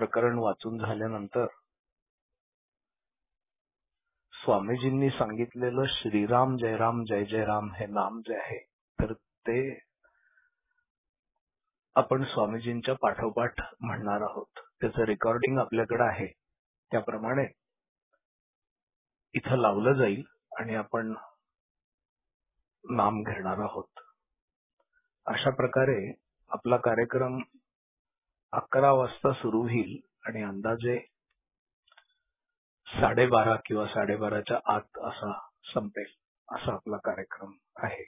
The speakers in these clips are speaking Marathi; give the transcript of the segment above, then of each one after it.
प्रकरण वाचून झाल्यानंतर स्वामीजींनी सांगितलेलं श्रीराम जयराम जय जय राम हे नाम जे आहे तर ते आपण स्वामीजींच्या पाठोपाठ म्हणणार आहोत. त्याचं रेकॉर्डिंग आपल्याकडे आहे. त्याप्रमाणे इथं लावलं जाईल आणि आपण नाम घेणार आहोत. अशा प्रकारे आपला कार्यक्रम 11 वाजता सुरू होईल आणि अंदाजे 12:30 किंवा 12:30च्या आत असा संपेल असा आपला कार्यक्रम आहे.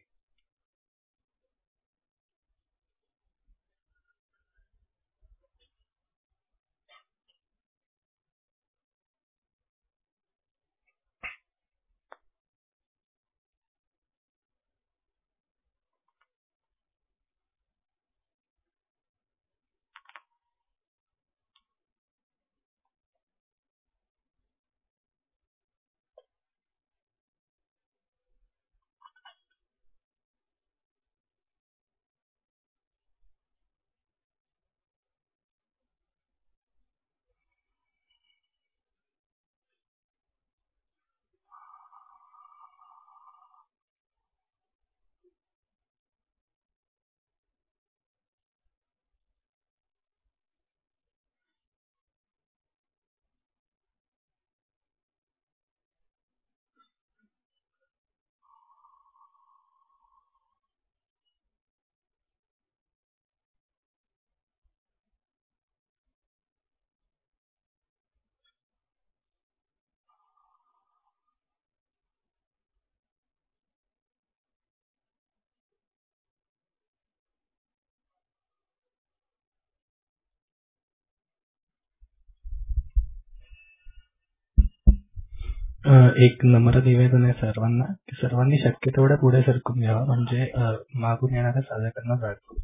एक नम्र निवेदन आहे सर्वांना की सर्वांनी शक्य तेवढ्या पुढे सरकून घ्यावं म्हणजे मागून येणाऱ्या साधकांना जागा होईल.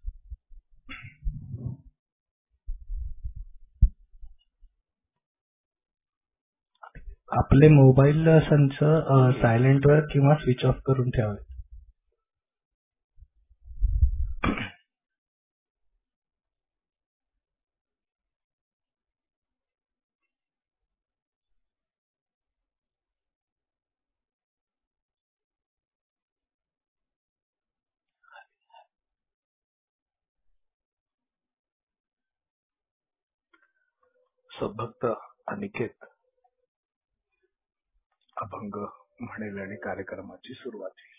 आपले मोबाईल संच सायलेंटवर किंवा स्विच ऑफ करून ठेवावे. सद्भक्त अनिकेत अभंग म्हणेल आणि कार्यक्रमाची सुरुवात होईल.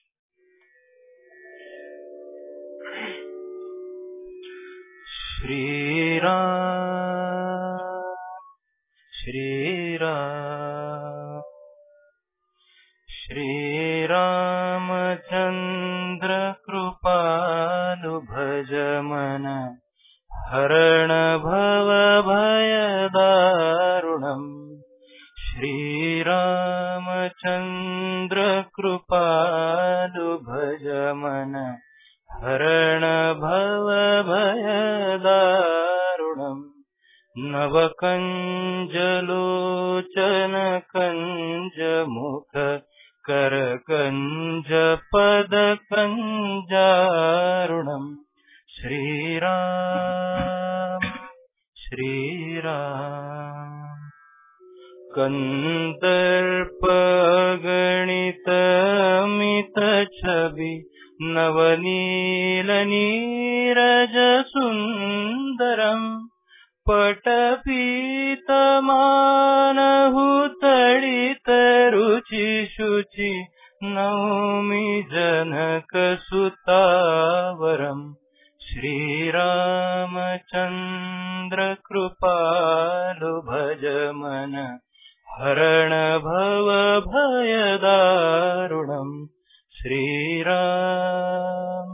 श्रीराम श्रीराम श्रीरामचंद्र कृपालु भज मन हरण भव भय दारुणम्. श्रीरामचंद्र कृपालु भज मन हरण भव भय दारुणम्. नवकंज लोचन कंज मुख करकंज पद कंजारुणम्. श्रीराम श्रीराम कंदर्प गणित मित छवि नवनील नीरज सुंदरम. पटपीतमानहु तडित रुचि शुचि नौमि जनक सुतावरम्. श्रीरामचंद्र कृपालु भज मन हरण भव भय दारुणम्. श्रीराम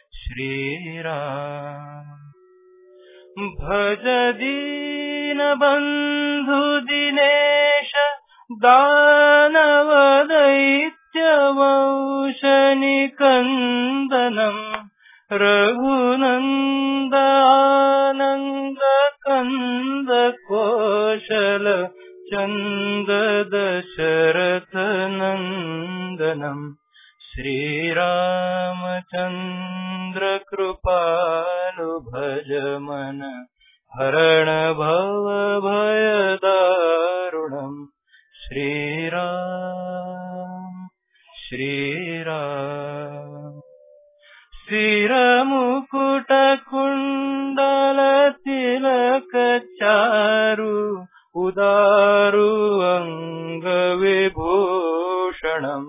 श्रीराम भज दीन बंधु दिनेश दानव दैत्य वंश निकंदनम्. रघुनंद आनंद कंद कौशल चंद दशरथ नंदनम्. श्रीरामचंद्र कृपालु भज मन हरण भव भवभयदारुणम् श्रीराम श्रीराम स्थिरमुकुटकुण्डलतिलकचारु उदारु अङ्गविभूषणम्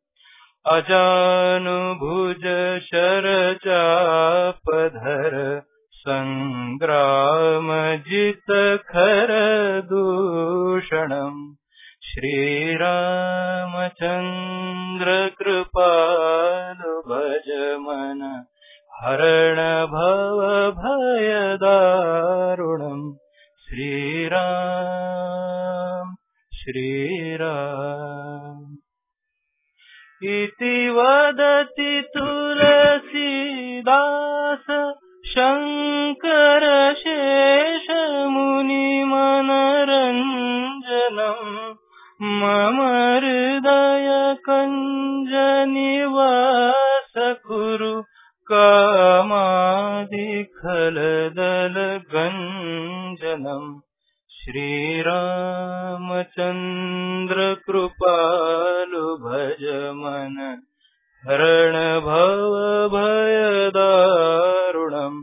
अजानुभुज शरचापधर सङ्ग्रामजितखर दूषणम् श्रीरामचन्द्र कृपालु भज मन हरण भव भयदारुणम् श्रीराम श्रीराम इति वदति तुलसीदास शङ्कर शेषमुनिमनरञ्जनम् मम हृदय कञ्ज निवास कुरु कामादिखलदलगञ्जनम् श्रीरामचन्द्र कृपालु भज मन हरण भव भयदारुणम्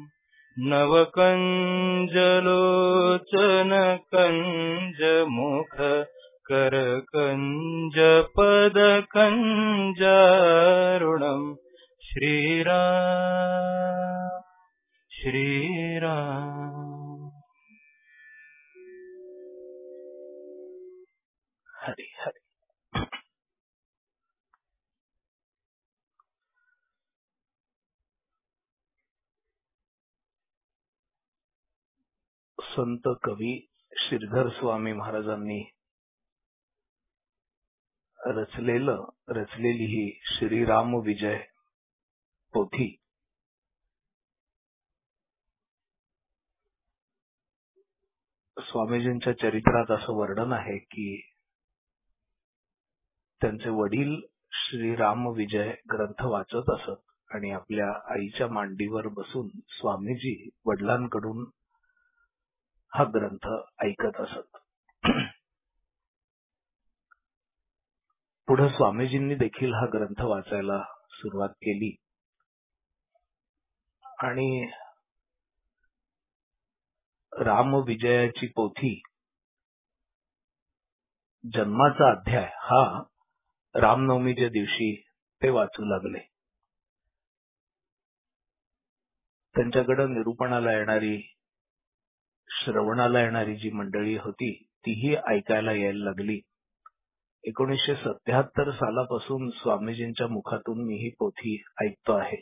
नवकञ्जलोचन कञ्ज मुख कर कञ्ज पद कञ्जारुणम् श्रीराम श्रीराम हरि हरि. संत कवी श्रीधर स्वामी महाराजांनी रचलेली ही श्रीराम विजय पोथी स्वामीजींच्या चरित्रात असं वर्णन आहे की त्यांचे वडील श्रीराम विजय ग्रंथ वाचत असत आणि आपल्या आईच्या मांडीवर बसून स्वामीजी वडिलांकडून हा ग्रंथ ऐकत असत. पुढे स्वामीजींनी देखील हा ग्रंथ वाचायला सुरुवात केली आणि राम विजयाची पोथी जन्माचा अध्याय हा रामनवमीच्या दिवशी ते वाचू लागले. त्यांच्याकडे निरूपणाला येणारी श्रवणाला येणारी जी मंडळी होती तीही ऐकायला यायला लागली. 1977 सालापासून स्वामीजींच्या मुखातून मी ही पोथी ऐकतो आहे.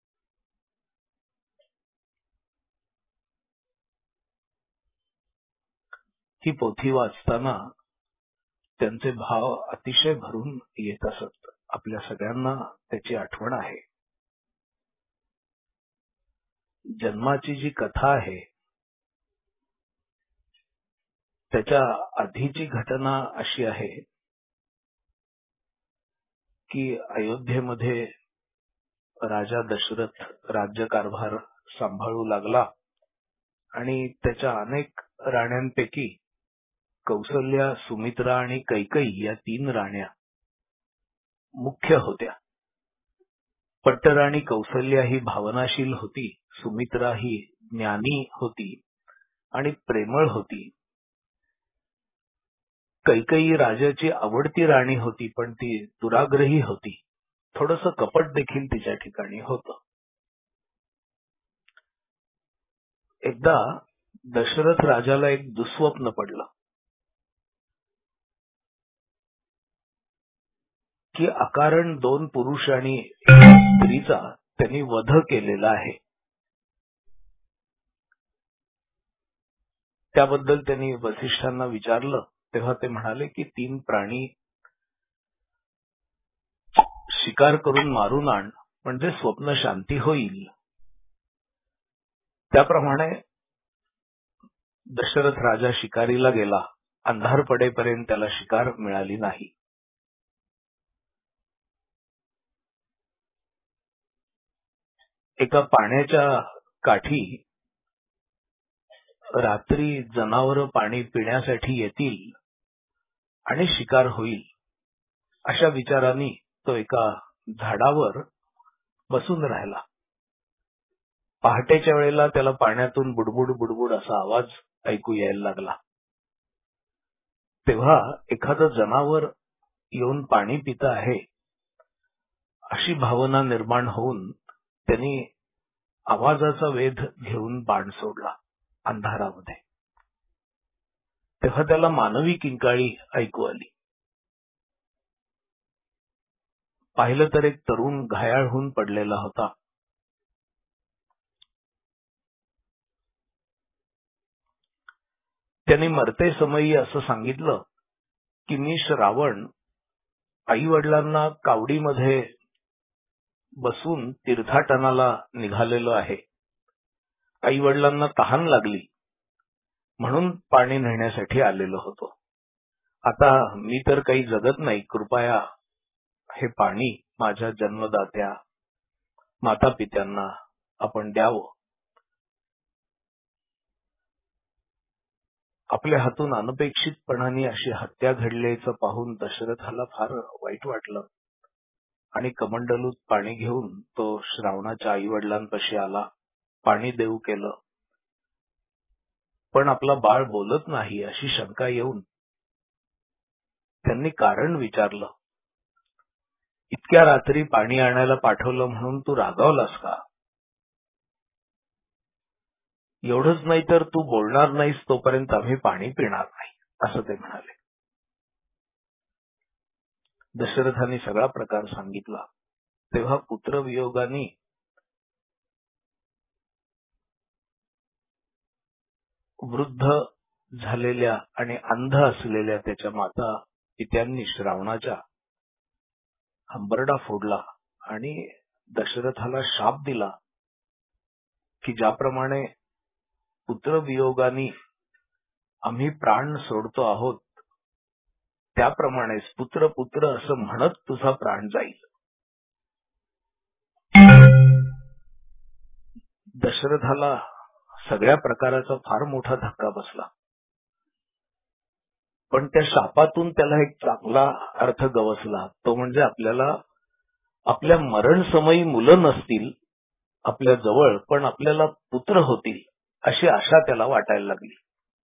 ही पोथी वाचताना त्यांचे भाव अतिशय भरून येत असत. आपल्या सगळ्यांना त्याची आठवण आहे. जन्माची जी कथा आहे त्याच्या आधीची घटना अशी आहे की अयोध्येमध्ये राजा दशरथ राज्यकारभार सांभाळू लागला आणि त्याच्या अनेक राण्यांपैकी कौसल्या, सुमित्रा आणि कैकेयी या 3 राण्या मुख्य होत्या. पट्टराणी कौसल्या ही भावनाशील होती, सुमित्रा ही ज्ञानी होती आणि प्रेमळ होती. कैकेयी राजाची आवडती राणी होती, पण ती दुराग्रही होती. थोडंसं कपट देखील तिच्या ठिकाणी होतं. एकदा दशरथ राजाला एक दुःस्वप्न पडलं की अकारण 2 पुरुष आणि एका स्त्रीचा त्यांनी वध केलेला आहे. त्याबद्दल त्यांनी वसिष्ठांना विचारलं तेव्हा ते म्हणाले की 3 प्राणी शिकार करून मारून आण म्हणजे स्वप्न शांती होईल. त्याप्रमाणे दशरथ राजा शिकारीला गेला. अंधार पडेपर्यंत त्याला शिकार मिळाली नाही. एका पाण्याच्या काठी रात्री जनावरं पाणी पिण्यासाठी येतील आणि शिकार होईल अशा विचारांनी तो एका झाडावर बसून राहिला. पहाटेच्या वेळेला त्याला पाण्यातून बुडबुड बुडबुड असा आवाज ऐकू यायला लागला. तेव्हा एखादं जनावर येऊन पाणी पित आहे अशी भावना निर्माण होऊन त्यांनी आवाजाचा वेध घेऊन बाण सोडला अंधारामध्ये. तेव्हा त्याला मानवी किंकाळी ऐकू आली. पाहिलं तर एक तरुण घायाळ होऊन पडलेला होता. त्यांनी मरते समयी असं सांगितलं की मी श्रावण आई वडिलांना कावडीमध्ये बसून तीर्थाटनाला निघालेलो आहे. आई वडिलांना तहान लागली म्हणून पाणी नेण्यासाठी आलेलो होतो. आता मी तर काही जगत नाही, कृपया हे पाणी माझ्या जन्मदात्या माता पित्यांना आपण द्यावं. आपल्या हातून अनपेक्षितपणाने अशी हत्या घडल्याचं पाहून दशरथाला फार वाईट वाटलं आणि कमंडलूत पाणी घेऊन तो श्रावणाच्या आई वडिलांपाशी आला. पाणी देऊ केलं, पण आपला बाळ बोलत नाही अशी शंका येऊन त्यांनी कारण विचारलं. इतक्या रात्री पाणी आणायला पाठवलं म्हणून तू रागावलास का? एवढंच नाही तर तू बोलणार नाहीस तोपर्यंत आम्ही पाणी पिणार नाही, असं ते म्हणाले. दशरथाने सगळा प्रकार सांगितला. तेव्हा पुत्रवियोगाने वृद्ध झालेल्या आणि अंध असलेल्या त्याच्या माता पित्यांनी श्रावणाच्या हंबरडा फोडला आणि दशरथाला शाप दिला की ज्याप्रमाणे पुत्रवियोगाने आम्ही प्राण सोडतो आहोत त्याप्रमाणेच पुत्र पुत्र असं म्हणत तुझा प्राण जाईल. दशरथाला सगळ्या प्रकाराचा फार मोठा धक्का बसला, पण त्या शापातून त्याला एक चांगला अर्थ गवसला. तो म्हणजे आपल्याला आपल्या मरण समयी मुलं नसतील आपल्या जवळ, पण आपल्याला पुत्र होतील अशी आशा त्याला वाटायला लागली.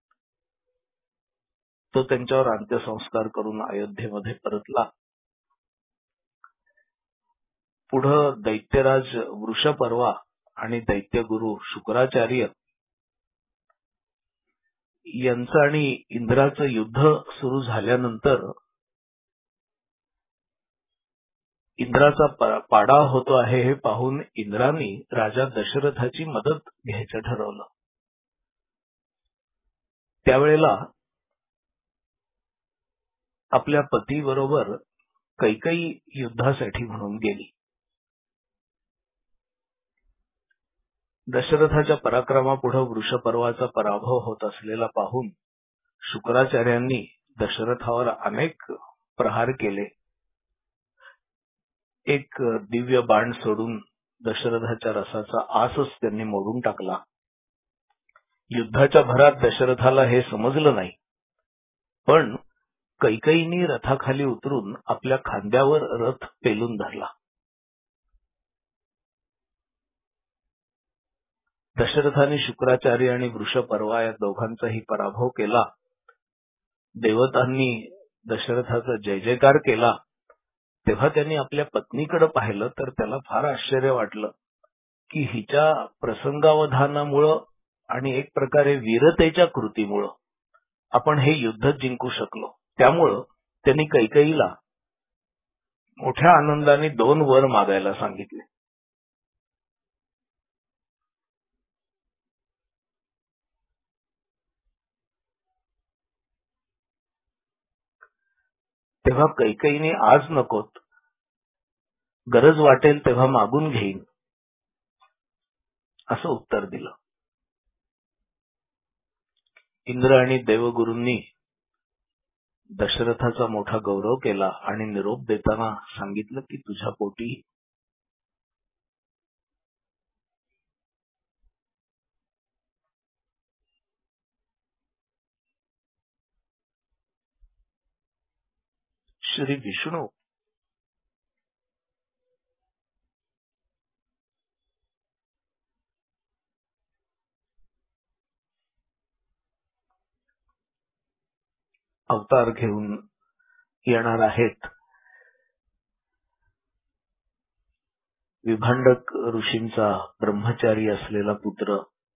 तो त्यांच्यावर अंत्यसंस्कार करून अयोध्येमध्ये परतला. पुढं दैत्यराज वृषपर्वा आणि दैत्यगुरु शुक्राचार्य यांचं आणि इंद्राचं युद्ध सुरू झाल्यानंतर इंद्राचा पाडा होतो आहे हे पाहून इंद्राने राजा दशरथाची मदत घ्यायचं ठरवलं. त्यावेळेला आपल्या पतीबरोबर कैकेयी युद्धासाठी म्हणून गेली. दशरथाच्या पराक्रमापुढे वृषपर्वाचा पराभव होत असलेला पाहून शुक्राचार्यांनी दशरथावर अनेक प्रहार केले. एक दिव्य बाण सोडून दशरथाच्या रसाचा आसच त्यांनी मोडून टाकला. युद्धाच्या भरात दशरथाला हे समजलं नाही, पण कैकेयीने रथाखाली उतरून आपल्या खांद्यावर रथ पेलून धरला. दशरथाने शुक्राचार्य आणि वृषपर्वा या दोघांचाही पराभव केला. देवतांनी दशरथाचा जय जयकार केला. तेव्हा त्यांनी आपल्या पत्नीकडे पाहिलं तर त्याला फार आश्चर्य वाटलं की हिच्या प्रसंगावधानामुळं आणि एक प्रकारे वीरतेच्या कृतीमुळं आपण हे युद्ध जिंकू शकलो. त्यामुळं त्यांनी कैकेयीला मोठ्या आनंदाने 2 वर मागायला सांगितले. तेव्हा कैकेयीने आज नकोत, गरज वाटेल तेव्हा मागून घेईन असं उत्तर दिलं. इंद्र आणि देवगुरूंनी दशरथाचा मोठा गौरव केला आणि निरोप देताना सांगितलं की तुझ्या पोटी श्री विष्णू अवतार घेऊन येणार आहेत. विभांडक ऋषींचा ब्रह्मचारी असलेला पुत्र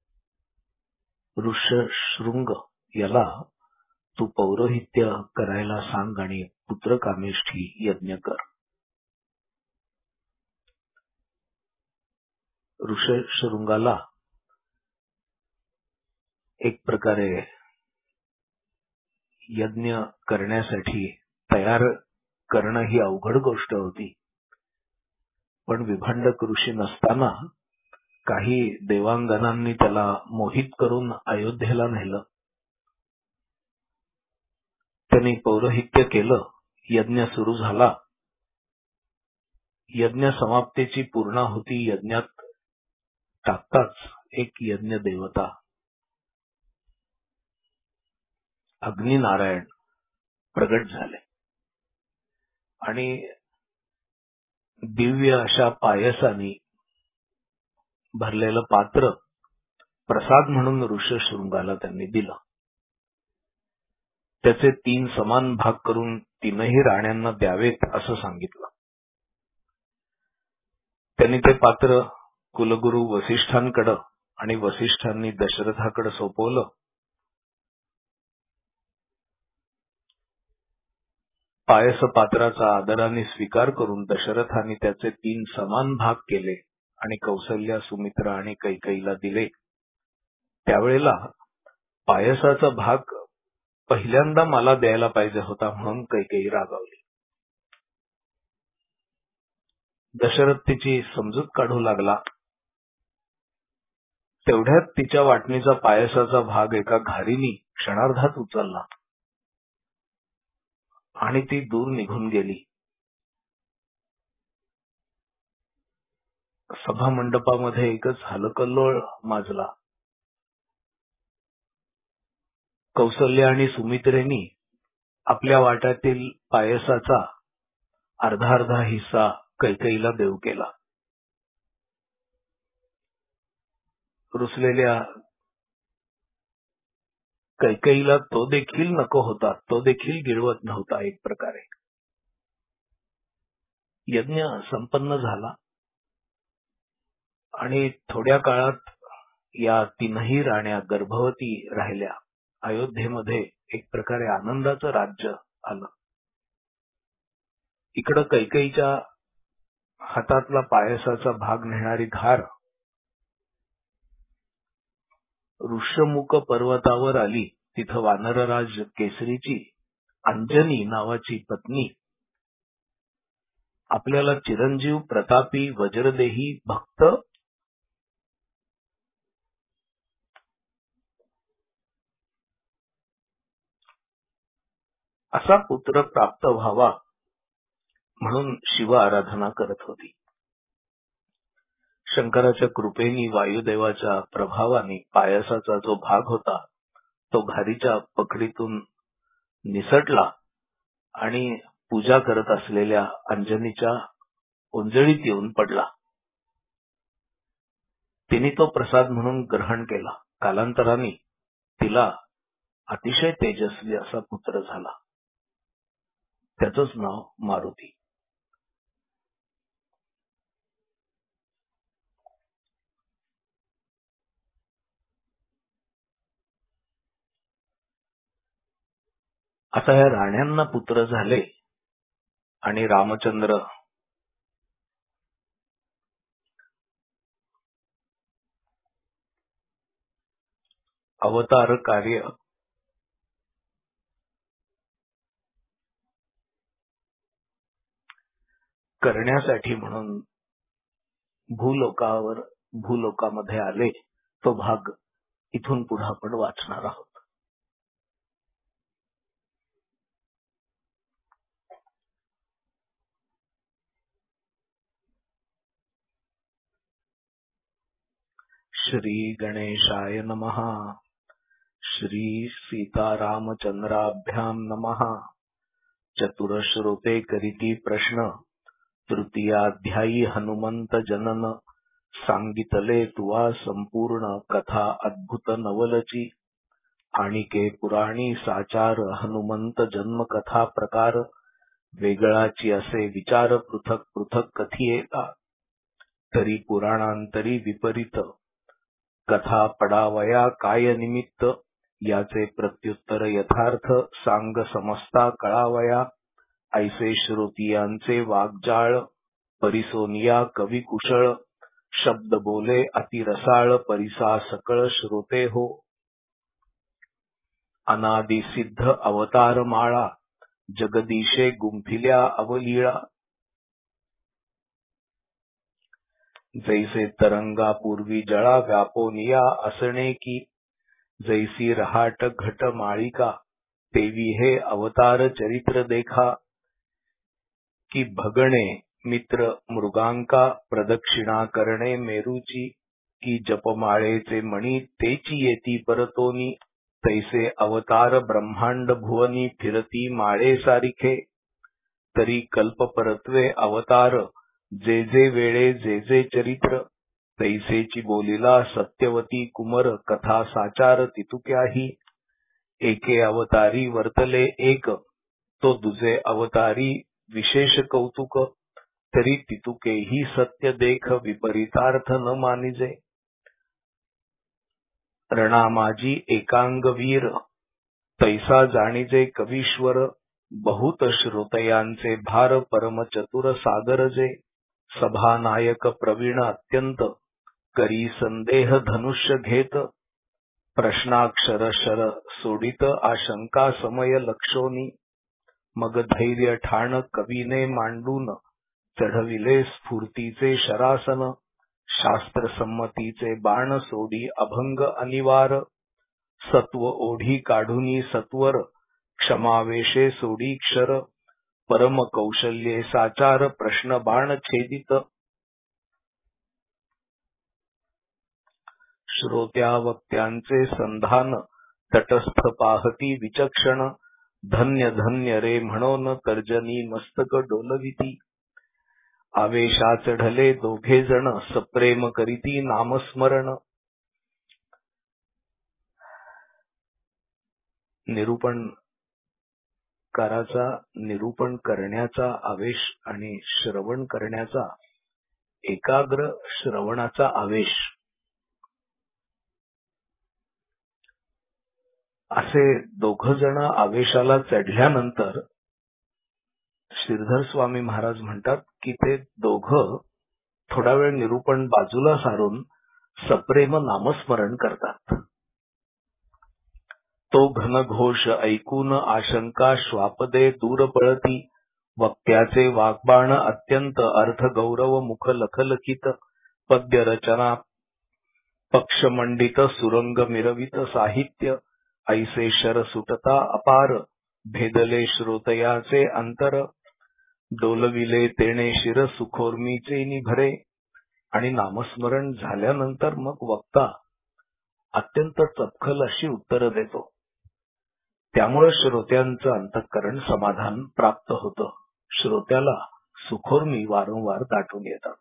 ऋष्यशृंग याला तू पौरोहित्य करायला सांग आणि पुत्रकामेष्ठी यज्ञ कर. ऋष्यशृंगाला एक प्रकारे यज्ञ करण्यासाठी तयार करणं ही अवघड गोष्ट होती. पण विभांडक ऋषी नसताना काही देवांगनांनी त्याला मोहित करून अयोध्येला नेलं. त्यांनी पौरोहित्य केलं. यज्ञ सुरू झाला. यज्ञ समाप्तीची पूर्णाहुती यज्ञात टाकताच एक यज्ञ देवता अग्निनारायण प्रगट झाले आणि दिव्य अशा पायसानी भरलेलं पात्र प्रसाद म्हणून ऋष्यशृंगाला त्यांनी दिलं. त्याचे 3 समान भाग करून 3ही राण्यांना द्यावेत असं सांगितलं. त्यांनी ते पात्र कुलगुरू वसिष्ठांकडे आणि वसिष्ठांनी दशरथाकडे सोपवलं. पायस पात्राचा आदराने स्वीकार करून दशरथाने त्याचे 3 समान भाग केले आणि कौसल्या, सुमित्रा आणि कैकेयीला दिले. त्यावेळेला पायसाचा भाग पहिल्यांदा मला द्यायला पाहिजे होता म्हणून कैकेयी रागावली. दशरथ तिची समजूत काढू लागला. तेवढ्यात तिच्या वाटणीचा पायसाचा भाग एका घारीनी क्षणार्धात उचलला आणि ती दूर निघून गेली. सभा मंडपामध्ये एकच हलकल्लोळ माजला. कौसल्या आणि सुमित्रेनी आपल्या वाट्यातील पायसाचा अर्धा अर्धा हिस्सा कैकेयीला देऊ केला. रुसलेल्या कैकेयीला तो देखील नको होता. तो देखील गिळवत नव्हता. एक प्रकारे यज्ञ संपन्न झाला आणि थोड्या काळात या 3ही राण्या गर्भवती राहिल्या. अयोध्येमध्ये एक प्रकारे आनंदाचं राज्य आलं. इकडं कैकेयीच्या हातातला पायसाचा भाग नेणारी घार ऋष्यमुख पर्वतावर आली. तिथं वानरराज केसरीची अंजनी नावाची पत्नी आपल्याला चिरंजीव, प्रतापी, वज्रदेही, भक्त असा पुत्र प्राप्त व्हावा म्हणून शिव आराधना करत होती. शंकराच्या कृपेने, वायुदेवाच्या प्रभावाने पायसाचा जो भाग होता तो घारीच्या पकडीतून निसटला आणि पूजा करत असलेल्या अंजनीच्या ओंजळीत येऊन पडला. तिने तो प्रसाद म्हणून ग्रहण केला. कालांतराने तिला अतिशय तेजस्वी असा पुत्र झाला. त्याचंच नाव मारुती. आता या राण्यांना पुत्र झाले आणि रामचंद्र अवतार कार्य करण्यासाठी म्हणून भूलोकामध्ये आले. तो भाग इथून पुढे आपण वाचणार आहोत. श्री गणेशाय नमः. श्री सीतारामचंद्राभ्याम नमः. चतुर श्रोते करीती प्रश्न तृतीयाध्यायी हनुमंत जनन सांगितले तुवा संपूर्ण कथा अद्भुत नवलची आणिके पुराणी साचार हनुमंत जन्म कथा प्रकार वेगळाची असे विचार पृथक पृथक कथियेता तरी पुराणांतरी विपरीत कथा पडावया काय निमित्त याचे प्रत्युत्तर यथार्थ सांग समजता कळावया ऐसे श्रोतियांचे वाग्जाळ परिसोनिया कवी कुशळ शब्द बोले अतिरसाळ परिसा सकळ श्रोते हो अनादि सिद्ध अवतार माळा जगदीशे गुंफिल्या अवलीळा जैसे तरंगा पूर्वी जळा व्यापोनिया असणे की जैसी रहाट घट माळिका तेवी हे अवतार चरित्र देखा की भगणे मित्र मृगांका प्रदक्षिणा करणे मेरूची की जपमाळेचे मणी तेची येती परतोनी तैसे अवतार ब्रह्मांड भुवनी फिरती माळे सारिखे तरी कल्प परत्वे अवतार जे जे वेळे जे जे चरित्र तैसेची बोलिला सत्यवती कुमर कथा साचार तितुक्याही एके अवतारी वर्तले एक तो दुजे अवतारी विशेष कौतुक तरी तितुकेही सत्य देख विपरीतार्थ न मानिजे रणामाजी एकांगवीर तैसा जाणीजे कवीश्वर बहुत श्रोतयांचे भार परम चतुर सागर जे सभानायक प्रवीण अत्यंत करी संदेह धनुष्य घेत प्रश्नाक्षर शर सोडित आशंका समय लक्षोनी मग धैर्य ठाण कवीने मांडून चढविले स्फूर्तीचे शरासन शास्त्र संमतीचे बाण सोडी अभंग अनिवार सत्व ओढी काढूनी सत्वर क्षमावेशे सोडी क्षर परम कौशल्ये साचार प्रश्न बाण छेदित श्रोत्या वक्त्यांचे संधान तटस्थ पाहती विचक्षण धन्य धन्य रे म्हणून तर्जनी मस्तक डोलविती आवेशा चढले दोघे जण सप्रेम करीती नामस्मरण निरूपण करण्याचा आवेश आणि श्रवण करण्याचा एकाग्र श्रवणाचा आवेश असे दोघ जण आवेशाला चढल्यानंतर श्रीधर स्वामी महाराज म्हणतात की ते दोघं थोडा वेळ निरूपण बाजूला सारून सप्रेम नामस्मरण करतात. तो घनघोष ऐकून आशंका श्वापदे दूर पळती वक्त्याचे वाग्बाण अत्यंत अर्थ गौरव मुख लखलखित पद्य रचना पक्षमंडित सुरंग मिरवित साहित्य ऐसे शर सुटता अपार भेदले श्रोतयाचे अंतर डोलविले तेणे शिर सुखोर्मीचे निभरे आणि नामस्मरण झाल्यानंतर मग वक्ता अत्यंत चपखल अशी उत्तर देतो. त्यामुळे श्रोत्यांचं अंतःकरण समाधान प्राप्त होतं. श्रोत्याला सुखोर्मी वारंवार दाटून येतात.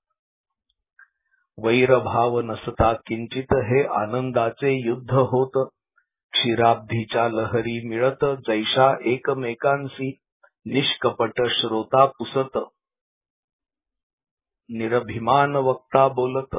वैरभाव नसता किंचित हे आनंदाचे युद्ध होत क्षीराब्धीच्या लहरी मिळत जैशा एकमेकांसी निष्कपट श्रोता पुसत निरभिमान वक्ता बोलत.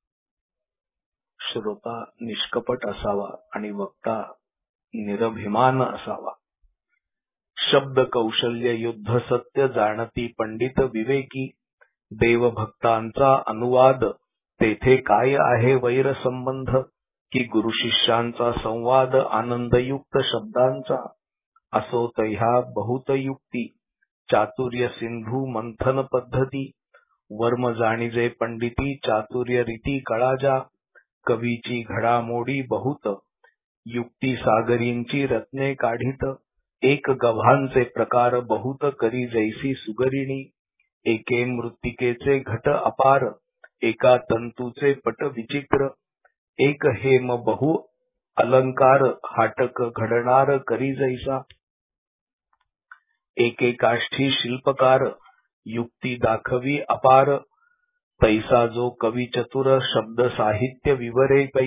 श्रोता निष्कपट असावा आणि वक्ता निरभिमान असावा. शब्द कौशल्य युद्ध सत्य जाणती पंडित विवेकी देवभक्तांचा अनुवाद तेथे काय आहे वैर संबंध की गुरु शिष्यांचा संवाद आनंदयुक्त शब्दांचा असो तह्या बहुतयुक्ती चातुर्य सिंधू मंथन पद्धती वर्म जाणीजे पंडिती चातुर्य रीती कळाजा कवीची घडामोडी बहुत युक्ती सागरींची रत्ने काढित एक गव्हांचे प्रकार बहुत करी जैसी सुगरिणी एके मृत्तिकेचे घट अपार एका तंतूचे पट विचित्र एक हेम बहु अलंकार हाटक घडणार करी जैसा एकेकाष्ठी शिल्पकार युक्ती दाखवी अपार तैसा जो कवी चतुर शब्द साहित्य विवरे पै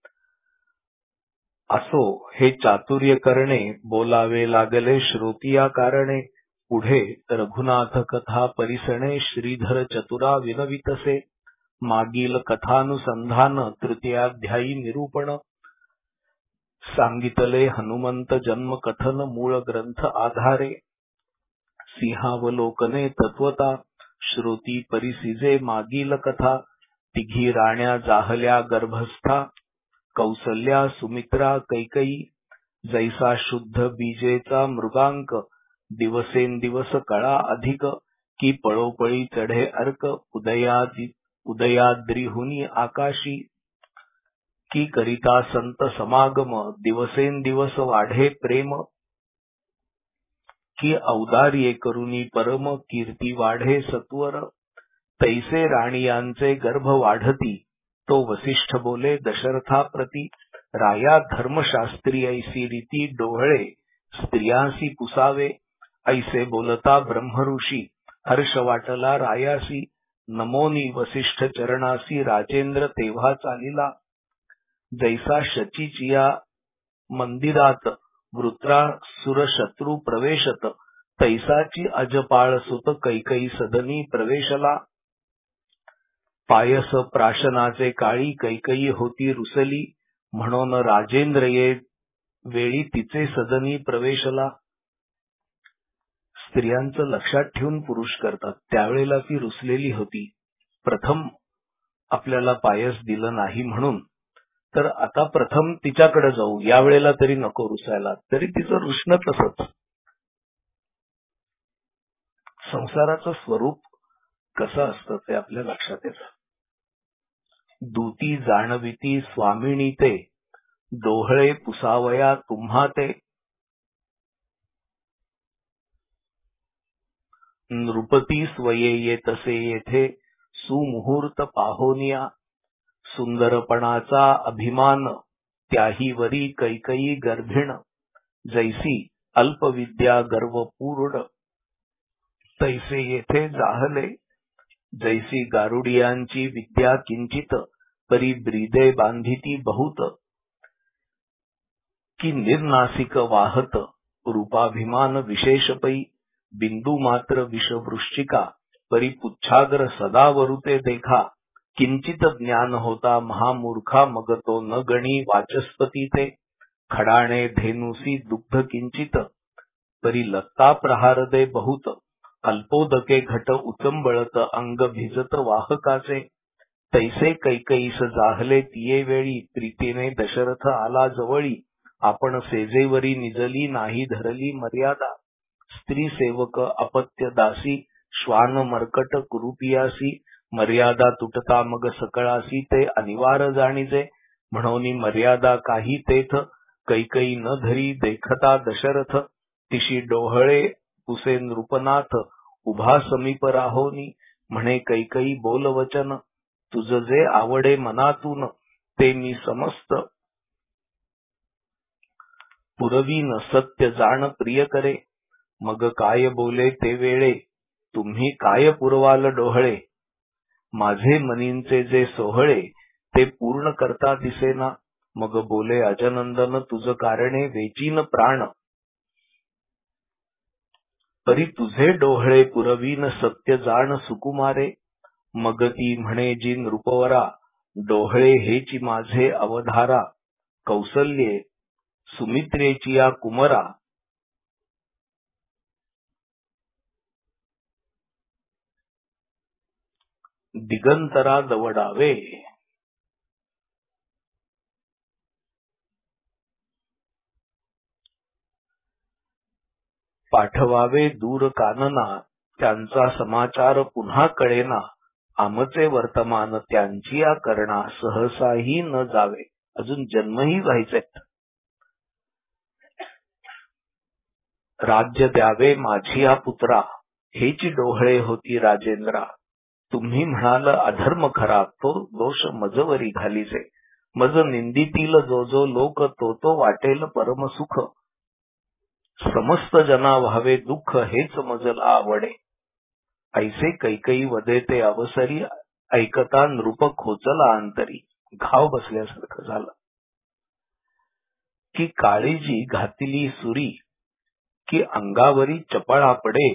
असो हे चातुर्य करणे बोलावे लागले श्रोतिया कारणे पुढे रघुनाथ कथा परिसणे श्रीधर चतुरा विनवितसे मागील कथानुसंधान तृतीयाध्यायी निरूपण सांगितले हनुमंत जन्म कथन मूळ ग्रंथ आधारे सिंहावलोकने तत्वता श्रोती परिसिजे मागील कथा तिघी राण्या जाहल्या गर्भस्था कौसल्या सुमित्रा कैकयी जैसा शुद्ध बीजेचा मृगांक दिवसेंदिवस कळा अधिक की पळोपळी चढे अर्क उदयाद्रिहुनी आकाशी की करिता संत समागम दिवसेंदिवस वाढे प्रेम की औदार्ये करुनी परम कीर्ती वाढे सत्वर तैसे राणियांचे गर्भ वाढती तो वसिष्ठ बोले दशरथाप्रती राया धर्मशास्त्री ऐसी रीती डोहळे स्त्रियांसी पुसावे ऐसे बोलता ब्रह्मऋषी हर्ष वाटला रायासी नमोनी वसिष्ठ चरणासी राजेंद्र तेव्हा चालिला जैसा शचीचिया मंदिरात वृत्रासुर शत्रू प्रवेशत तैसाची अजपाळ सुत कैकई सदनी प्रवेशला पायस प्राशनाचे काळी कैकई होती रुसली म्हणून राजेंद्र ये वेळी तिचे सदनी प्रवेशला स्त्रियांचं लक्षात ठेवून पुरुष करतात त्यावेळेला ती रुसलेली होती प्रथम आपल्याला पायस दिलं नाही म्हणून तर आता प्रथम तिच्याकडे जाऊ यावेळेला तरी नको रुसायला तरी तिचं रुसणं तसंच संसाराचं स्वरूप कसं असतं ते आपल्या लक्षात येतं दूती जाणविती स्वामिनी ते डोहळे पुसावया तुम्हा ते नृपती स्वये येतसे येथे सुमुहूर्त पाहोनिया सुंदरपणाचा अभिमान त्याही वरी कैकई गर्भिण जैसी अल्पविद्या गर्वपूर्ण तैसे येथे जाहले जैसी गारुडियांची विद्या किंचित परी ब्रीदे बांधिती बहुत की निर्नासिक वाहत रूपाभिमान विशेषपै बिंदू मात्र विषवृश्चिका परी पुच्छाग्र सदा वरुते देखा किंचित ज्ञान होता महामूर्खा मग तो न गणी वाचस्पती ते खडाणे धेनुसी दुग्ध किंचित परी लत्ता प्रहार दे बहुत अल्पोदके घट उचंबळत अंग भिजत वाहकाचे तैसे कैकईस जाहले तिये वेळी प्रीतीने दशरथ आला जवळी आपण सेजेवरी निजली नाही धरली मर्यादा स्त्री सेवक अपत्य दासी श्वान मर्कट कुरुपियासी मर्यादा तुटता मग सकळासी ते अनिवार्य जाणीजे म्हणून मर्यादा काही तेथ कैकई न धरी देखता दशरथ तिशी डोहळे पुसे नृपनाथ उभा समीप राहोनी म्हणे कैकई बोल वचन तुझ जे आवडे मनातून ते मी समस्त पुरवीन सत्य जाण प्रिय करे मग काय बोले ते वेळे तुम्ही काय पुरवाल डोहळे माझे मनींचे जे सोहळे ते पूर्ण करता दिसेना मग बोले अजनंदन तुझ कारणे वेचीन प्राण परी तुझे डोहळे पुरवीन सत्य जाण सुकुमारे मग ती म्हणे जी नृपवरा डोहळे हेची माझे अवधारा कौसल्ये सुमित्रेची या कुमरा दिगंतरा दवडावे पाठवावे दूर कानना त्यांचा समाचार पुन्हा कळेना आमचे वर्तमान त्यांची या करना सहसाही न जावे अजून जन्मही व्हायचे राज्य द्यावे माझी पुत्रा हेची डोहळे होती राजेंद्रा तुम्ही म्हणाल अधर्म खरा तो दोष मजवरी घालीचे मज निंदितील जो जो लोक तो तो वाटेल परमसुख समस्त जना व्हावे दुःख हेच मजला आवडे. ऐसे कैकई वदे ते अवसरी ऐकता नृप खोचला अंतरी. घाव बसल्यासारखं झालं की काळीजी घातली सुरी की अंगावरी चपळा पडे.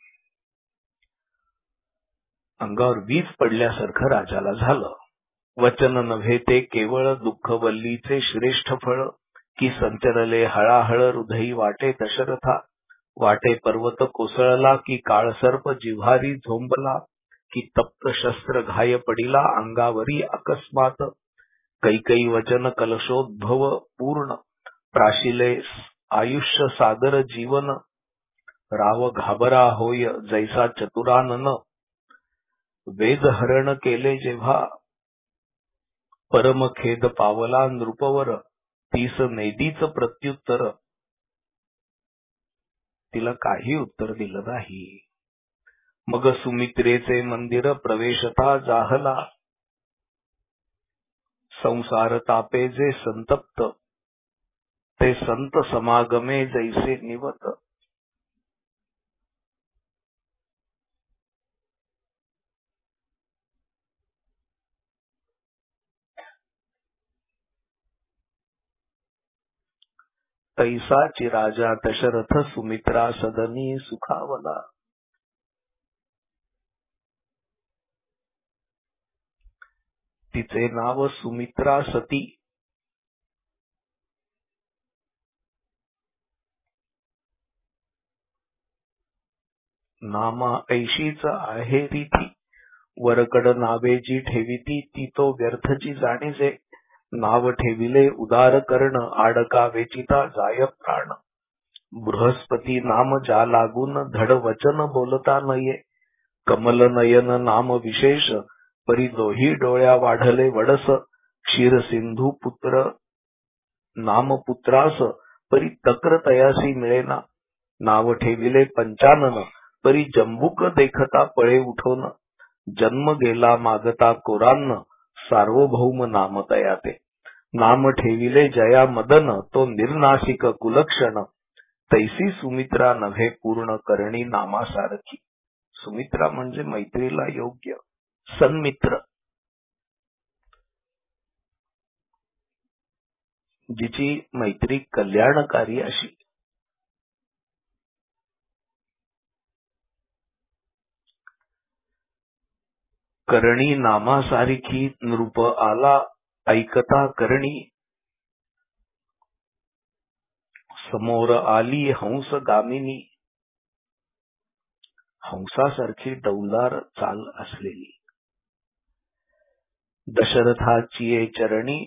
अंगावर वीज पडल्यासारखं राजाला झालं. वचन नव्हे ते केवळ दुःख वल्लीचे श्रेष्ठ फळ की संचरले हळाहळ हृदयी वाटे दशरथा. वाटे पर्वत कोसळला की काळसर्प जिव्हारी झोंबला की तप्त शस्त्र घाय पडिला अंगावरी अकस्मात. कैकई वचन कलशोद्भव पूर्ण प्राशिले आयुष्य सागर जीवन. राव घाबरा होय जैसा चतुरानन वेद हरण केले जेव्हा. परम खेद पावला नृपवर तीस नेदीच प्रत्युत्तर. तिला काही उत्तर दिलं नाही. मग सुमित्रेचे मंदिर प्रवेशता जाहला. संसार तापे जे संतप्त ते संत समागमे जैसे निवत. तैसाची राजा दशरथ सुमित्रा सदनी सुखावला. तिचे नाव सुमित्रा सती. नामा ऐशीच आहे रीती. वरकड नावे जी ठेविती ती तो व्यर्थची जाणीजे. नाव ठेविले उदार कर्ण आडका वेचिता जाय प्राण. बृहस्पती नाम ज्या लागून धड वचन बोलता नये. कमल नयन नाम विशेष परी दोही डोळ्या वाढले वडस. क्षीर सिंधू पुत्र नाम पुत्रास परी तक्र तयासी मिळेना. नाव ठेविले पंचानन परी जंबुक देखता पळे उठवून. जन्म गेला मागता कोरान्न सार्वभौम नाम तयाते. नाम ठेविले जया मदन तो निर्नाशिक कुलक्षण. तैसी सुमित्रा नव्हे पूर्ण करणी नामासारखी. सुमित्रा म्हणजे मैत्रीला योग्य सन्मित्र, जिची मैत्री कल्याणकारी अशी. करणी नामासारखी नृप आला ऐकता करणी. समोर आली हंस गामिनी. हंसासारखी डौलदार चाल असलेली. दशरथाची चरणी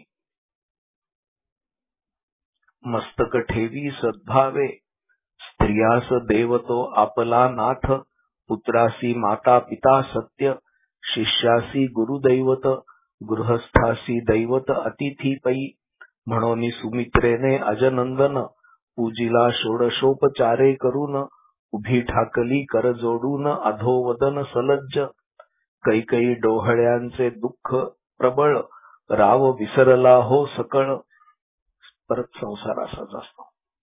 मस्तक ठेवी सद्भावे. स्त्रियास देव तो आपला नाथ. पुत्रासी माता पिता सत्य. शिष्यासी गुरुदैवत. गृहस्थासी दैवत अतिथी पै. म्हणून सुमित्रेने अजनंदन पूजिला षोडशोपचारे करून. उभी ठाकली कर जोडून अधोवदन सलज्ज. कैकई डोहळ्यांचे दुःख प्रबळ राव विसरला हो सकळ. परत संसार असाच असतो.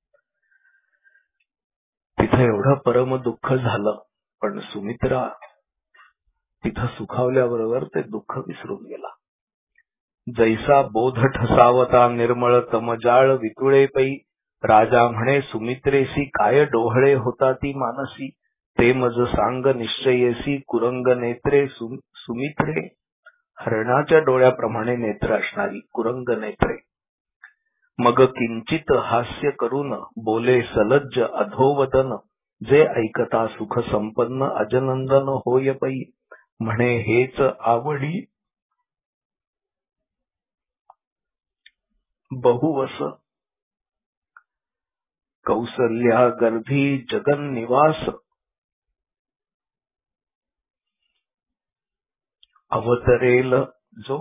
तिथं एवढं परम दुःख झालं पण सुमित्रा तिथं सुखावल्याबरोबर ते दुःख विसरून गेला. जैसा बोध ठसावता निर्मळ तमजाळ वितुळे पै. राजा म्हणे सुमित्रेसी काय डोहळे होता ती मानसी. ते मज सांग निश्चयेसी कुरंग नेत्रे सुमित्रे. हरणाच्या डोळ्याप्रमाणे नेत्र असणारी कुरंग नेत्रे. मग किंचित हास्य करून बोले सलज्ज अधोवदन. जे ऐकता सुख संपन्न अजनंदन होय पै. म्हणे हेच आवडी बहुवस. कौसल्या गर्भी जगन्निवास. अवतरेल जो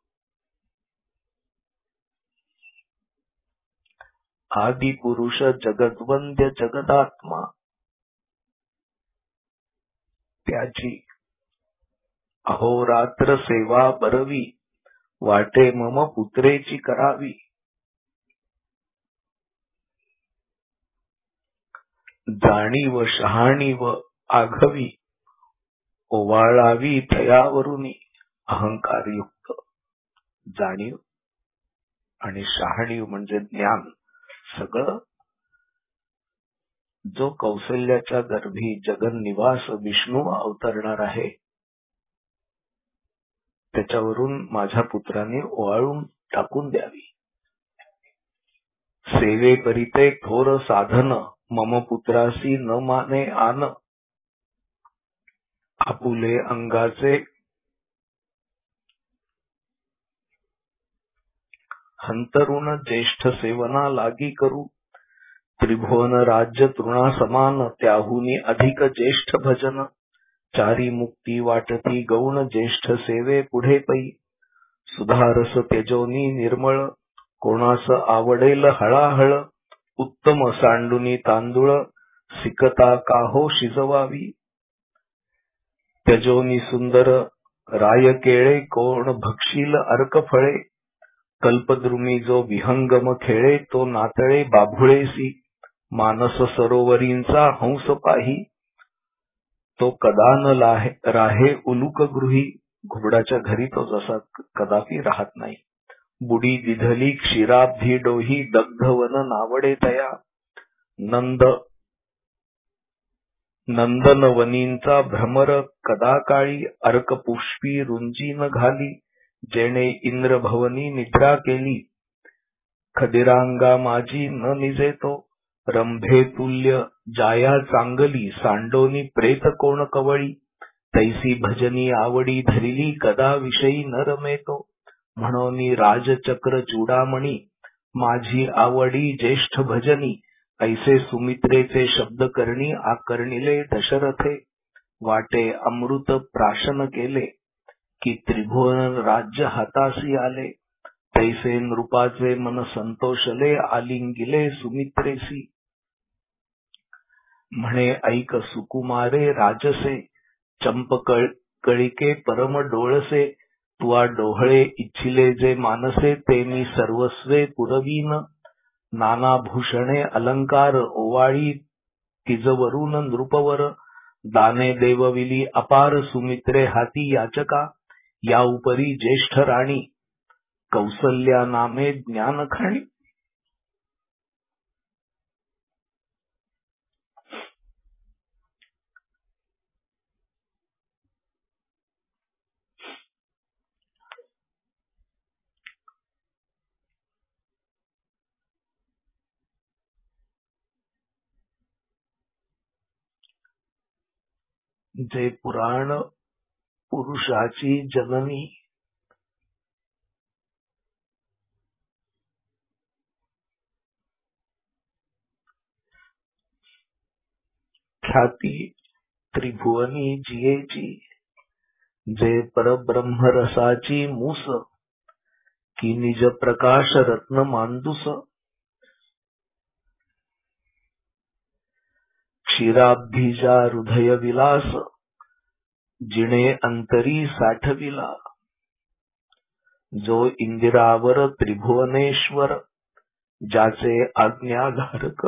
आदि पुरुष जगद्वंद्य जगदात्मा. त्याची अहोरात्र सेवा बरवी. वाटे मम पुत्रेची करावी. जाणीव शहाणीव आघवी ओवाळावी तयावरुनी अहंकारयुक्त. जाणीव आणि शहाणीव म्हणजे ज्ञान सगळं जो कौशल्याच्या गर्भी जगन्निवास विष्णू अवतरणार आहे त्याच्यावरून माझ्या पुत्राने ओवाळून टाकून द्यावी. सेवे करीते थोर साधन मम पुत्रासी न माने आन आपुले अंगाचे हंतरुण ज्येष्ठ सेवना लागी करू त्रिभुवन राज्य तृणा समान त्याहुनी अधिक ज्येष्ठ भजन चारी मुक्ती वाटती गौण ज्येष्ठ सेवे पुढे पै सुधारस तेजोनी निर्मळ कोणास आवडेल हळाहळ उत्तम सांडुनी तांदूळ सिकता काहो शिजवावी तेजोनी सुंदर राय केळे कोण भक्षील अर्क फळे कल्पद्रुमी जो विहंगम खेळे तो नातळे बाभुळेसी मानस सरोवरींचा हंस पाही तो कदा न राहे उलूक गृही घुबडाच्या घरी तो जसा कदापि राहत नाही. बुडी दिधली क्षीराब्धी डोही दग्धवन नावडे तया नंदनवनींचा भ्रमर कदा काळी अर्कपुष्पी रुंजी न घाली जेणे इंद्रभवनी निद्रा केली खदिरांगा माझी न निजे तो रंभे तुल्य जाया चांगली सांडोनी प्रेत कोण कवळी तैसी भजनी आवडी धरिली कदा विषयी न रमेतो म्हणोनी राजचक्र चूडामणी माझी आवडी ज्येष्ठ भजनी ऐसे सुमित्रेचे शब्द करणी आकर्णिले दशरथे वाटे अमृत प्राशन केले की त्रिभुवन राज्य हातासी आले तैसे नृपाचे मन संतोषले आलिंगिले सुमित्रेसी म्हणे ऐक सुकुमारे राजसे चंप कळिके परम डोळसे तुआ डोहळे इच्छिले जे मानसे ते मी सर्वस्वे पुरवीन नाना भूषणे अलंकार ओवाळी तिजवरून नृपवर दाने देवविली अपार सुमित्रे हाती याचका या उपरी ज्येष्ठ राणी कौसल्या नामे ज्ञानखाणी जे पुराण पुरुषाची जननी ख्याती त्रिभुवनी जियेची जे परब्रह्म रसाची मूस की निज प्रकाश रत्न मांदुस क्षीराब्धीजा हृदय विलास जिणे अंतरी साठविला जो इंदिरावर त्रिभुवनेश्वर ज्याचे आज्ञाधारक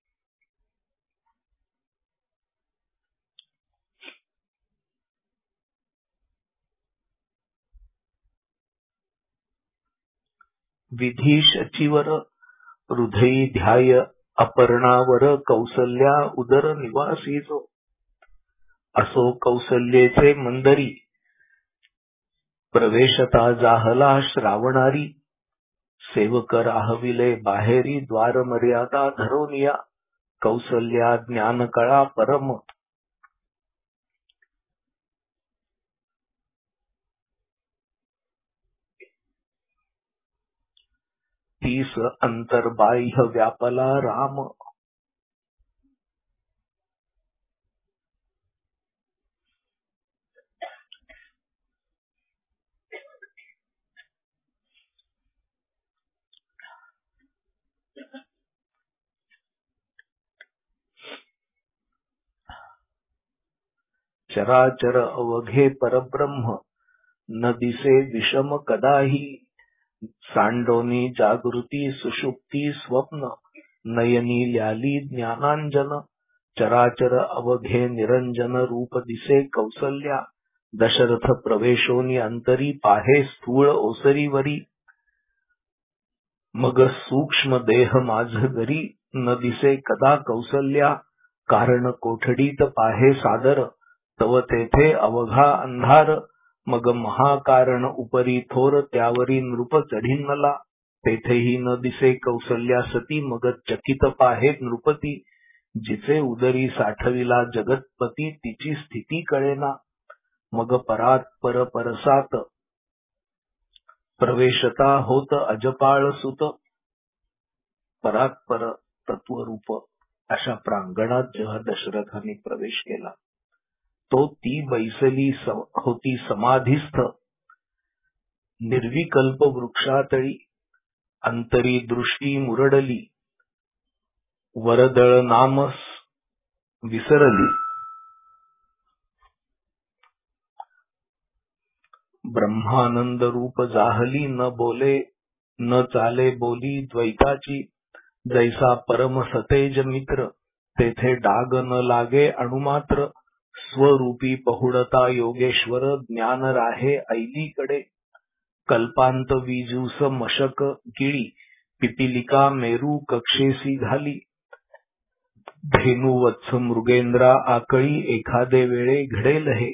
विधी शचीवर हृदयी ध्याय अपर्णावर कौसल्या उदर निवासी जो असो कौसल्येचे मंदरी प्रवेशता जाहला श्रावणारी सेवक राहविले बाहेरी द्वार मर्यादा धरोनिया कौसल्या ज्ञानकळा परम तीस अंतर्बाह्य व्यापला राम चराचर अवघे परब्रह्म न दिसे विषम कदाही सांडोनी जागृती सुषुप्ती स्वप्न नयनी ल्याली ज्ञानांजन चराचर अवघे निरंजन रूप दिसे कौसल्या. दशरथ प्रवेशोनी अंतरी पाहे स्थूळ ओसरीवरी. मग सूक्ष्म देह माझ घरी न दिसे कदा कौसल्या. कारण कोठडीत पाहे सादर तव तेथे अवघा अंधार. मग महाकारण उपरी थोर त्यावरी नृप चढिन्नला. तेथेही न दिसे कौसल्या सती. मग चकित पाहे नृपती. जिचे उदरी साठविला जगतपती तिची स्थिती कळेना. मग परात पर परसात प्रवेशता होत अजपाळ सुत. परात पर तत्वरूप अशा प्रांगणात जेव्हा दशरथाने प्रवेश केला तो ती बैसली होती समाधीस्थ निर्विकल्प वृक्षातळी. अंतरी दृष्टी मुरडली वरदळ नाम विसरली. ब्रह्मानंद रूप जाहली न बोले न चाले बोली द्वैताची. जैसा परम सतेज मित्र तेथे डाग न लागे अणुमात्र. स्वरूपी पहुडता योगेश्वर ज्ञान राहे ऐलीकडे. कल्पांत विजूस मशक गिळी पिपिलिका मेरू कक्षेसी घाली. धेनु वत्स मृगेंद्रा आकळी एखादे वेळे घडेल हे.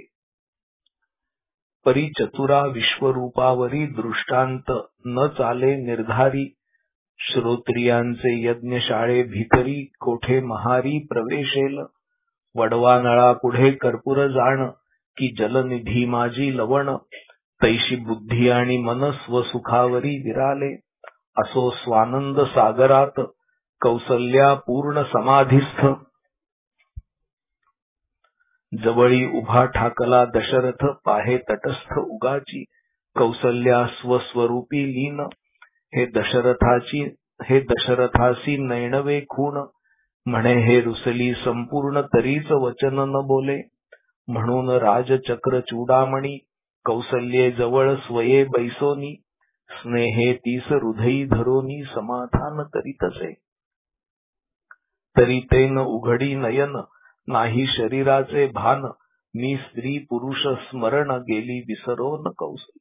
परी चतुरा विश्वरूपावरी दृष्टांत न चाले निर्धारी. श्रोत्रियांचे यज्ञशाळे भितरी कोठे महारी प्रवेशेल. वडवा नळा पुढे कर्पूर जाण की जलनिधी माझी लवण. तैशी बुद्धी आणि मन स्वसुखावरी विराले. असो स्वानंद सागरात कौसल्या पूर्ण समाधीस्थ. जवळी उभा ठाकला दशरथ पाहे तटस्थ उगाची. कौसल्या स्वस्वरूपी लीन हे दशरथासी नैणवे खूण. म्हणे हे रुसली संपूर्ण तरीच वचन न बोले. म्हणून राजचक्र चूडामणी कौसल्ये जवळ स्वये बैसोनी. स्नेहे तीस हृदयी धरोनी समाधान करीतसे. तरी ते न उघडी नयन नाही शरीराचे भान. मी स्त्री पुरुष स्मरण गेली विसरोन कौसल्य.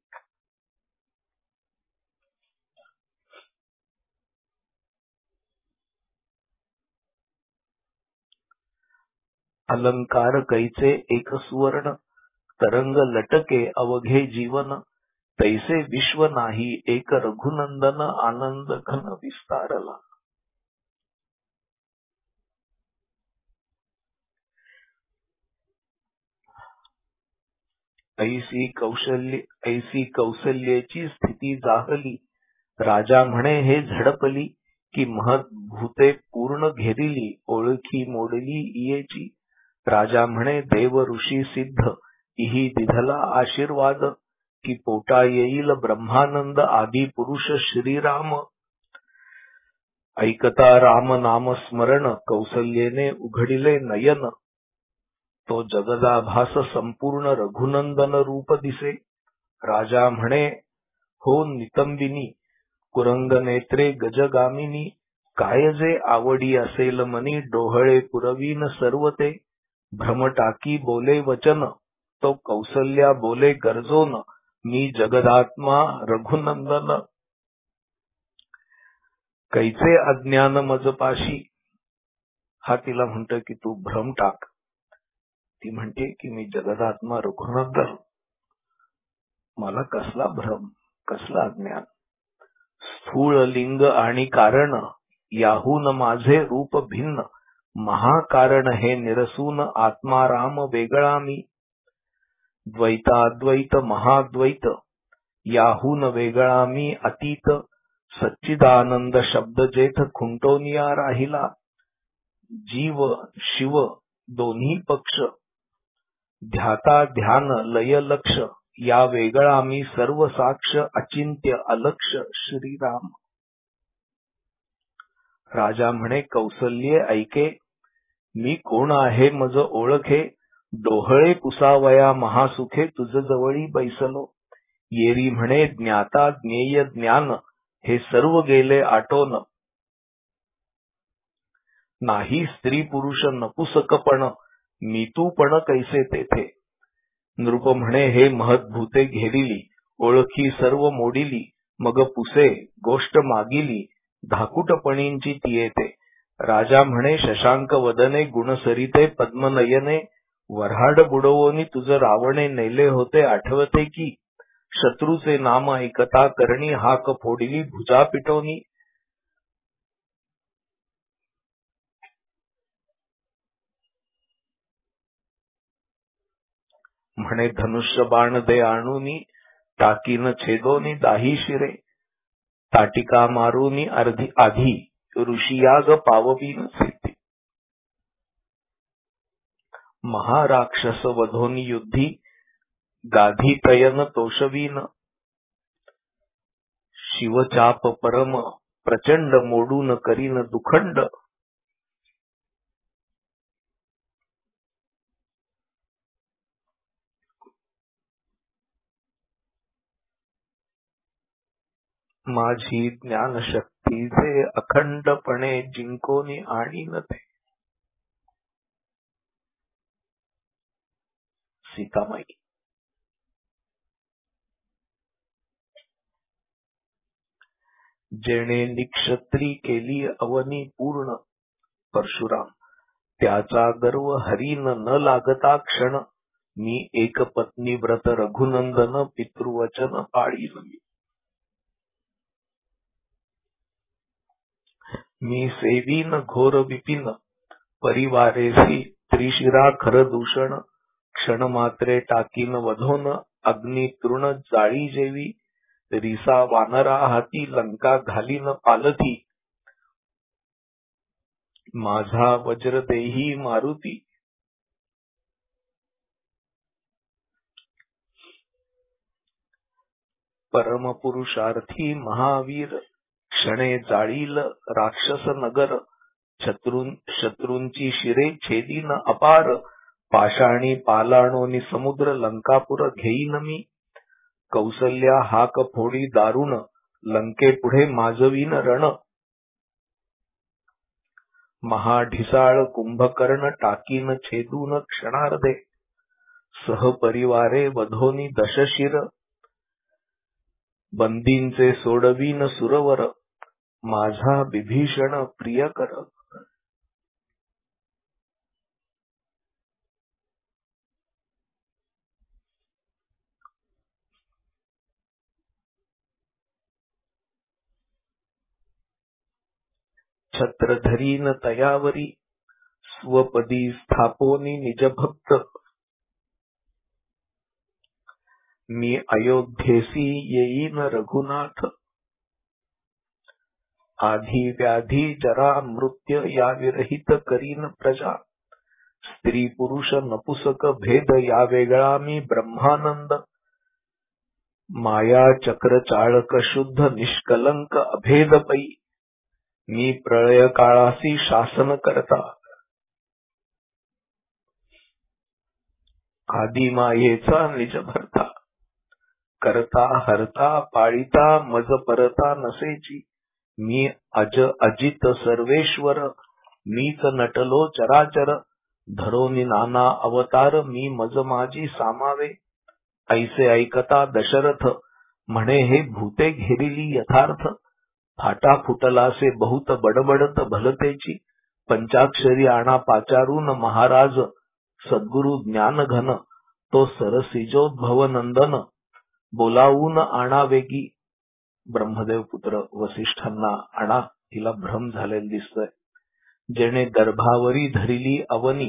अलंकार कैचे एक सुवर्ण तरंग लटके अवघे जीवन. तैसे विश्व नाही एक रघुनंदन आनंद घन विस्तारला. ऐसी कौसल्येची स्थिती जाहली. राजा म्हणे हे झडपली की महद्भूते पूर्ण घेरिली. ओळखी मोडली इयेची. राजा म्हणे देव ऋषी सिद्ध इही दिधला आशीर्वाद. की पोटा येईल ब्रह्मानंद आदी पुरुष श्रीराम. ऐकता राम नाम स्मरण कौसल्येने उघडिले नयन. तो जगदाभास संपूर्ण रघुनंदन रूप दिसे. राजा म्हणे हो नितंबिनी कुरंग नेत्रे गजगामिनी. काय जे आवडी असेल मनी डोहळे पुरवीन सर्व ते. भ्रम टाकी बोले वचन तो कौसल्या बोले गरजोन. मी जगदात्मा रघुनंदन कैचे अज्ञान मजपाशी. हा तिला म्हणतो की तू भ्रम टाक. ती म्हणते की मी जगदात्मा रघुनंदन मला कसला भ्रम कसला अज्ञान. स्थूळ लिंग आणि कारण याहून माझे रूप भिन्न. महाकारण हे निरसून आत्माराम वेगळा मी. द्वैताद्वैत महाद्वैत याहून वेगळा मी अतीत. सच्चिदानंद शब्द जेथ खुंटोनिया राहिला. जीव शिव दोन्ही पक्ष ध्याता ध्यान लय लक्ष. या वेगळा मी सर्व साक्ष अचिंत्य अलक्ष श्रीराम. राजा म्हणे कौसल्ये ऐके मी कोण आहे मज ओळखे. डोहळे पुसावया महासुखे तुझ जवळी बैसलो. येरी म्हणे ज्ञाता ज्ञेय ज्ञान हे सर्व गेले आटोन. नाही स्त्री पुरुष नपुसकपण, मी तू पण कैसे तेथे. नृप म्हणे हे महद्भूते घेरिली, ओळखी सर्व मोडिली, मग पुसे गोष्ट मागिली, धाकुटपणींची ती येते. राजा म्हणे शशांक वदने, गुणसरिते पद्मनयने, वऱ्हाड बुडवोनी तुझ रावणे नेले होते आठवते की. शत्रूचे नाम ऐकता करणी, हाक फोडिली भुजा पिटवणी. म्हणे धनुष्य बाण दे आणूनी, टाकीन छेदोनी दाही शिरे. ताटिका मारूनी अर्धी आधी, ऋषियाग पाववीन सिद्धी. महाराक्षस वधोनी युद्धी, गाधी तयन तोषवीन. शिवचाप परम प्रचंड, मोडून करीन दुखंड. माझी ज्ञानशक्तीचे अखंडपणे जिंकोनी आणीन ते. सीतामाई. जेणे निक्षत्री केली अवनी पूर्ण, परशुराम. त्याचा गर्व हरीन न लागता क्षण, मी एक पत्नी व्रत रघुनंदन, पितृवचन पाळीन मी. मी सेवीन घोर विपिन, परिवारेसी त्रिशिरा खर दूषण. क्षण मात्रे टाकीन वधोन, अग्नि तृण जाळी जेवी. रिसा वानरा हाती, लंका घालीन पालथी. माझा वज्र देही मारुती. परमपुरुषार्थी महावीर, क्षणे जाळील राक्षस नगर. शत्रूंची शिरे छेदीन अपार, पाषाणी पालाणोनी समुद्र. लंकापुर घेईन मी, कौसल्या हाक फोडी दारुण. लंके पुढे माजवीन रण. महाढिसाळ कुंभकर्ण, टाकीन छेदून क्षणार्धे. सहपरिवारे वधोनी दशशिर, बंदींचे सोडवीन सुरवर. माझा विभीषण प्रियकर. छत्र धरीन तयावरी, स्वपदी स्थापोनी निजभक्त. मी अयोध्येसी येईन रघुनाथ. आधी व्याधी जरा मृत्य, या विरहित करीन प्रजा. स्त्री पुरुष नपुसक भेद, या वेगळा मी ब्रह्मानंद. माया चक्र चाळक शुद्ध, निष्कलंक अभेद पै. मी प्रळय काळासी शासन करता. आदी मायेचा निज भरता. करता हरता पाळिता, मज परता नसेची. मी अजित सर्वेश्वर, मीच नटलो चराचर. धरोनी नाना अवतार, मी मज माझी सामावे. ऐसे ऐकता दशरथ, म्हणे हे भूते घेरिली यथार्थ. फाटा फुटलासे बहुत बडबडत भलतेची. पंचाक्षरी आणा पाचारून महाराज, सद्गुरु ज्ञान घन. तो सरसिजोद्भव नंदन, बोलावून आणा वेगी. ब्रह्मदेव पुत्र वसिष्ठांना आणा. तिला भ्रम झालेला दिसतोय. जेणे गर्भावरी धरिली अवनी.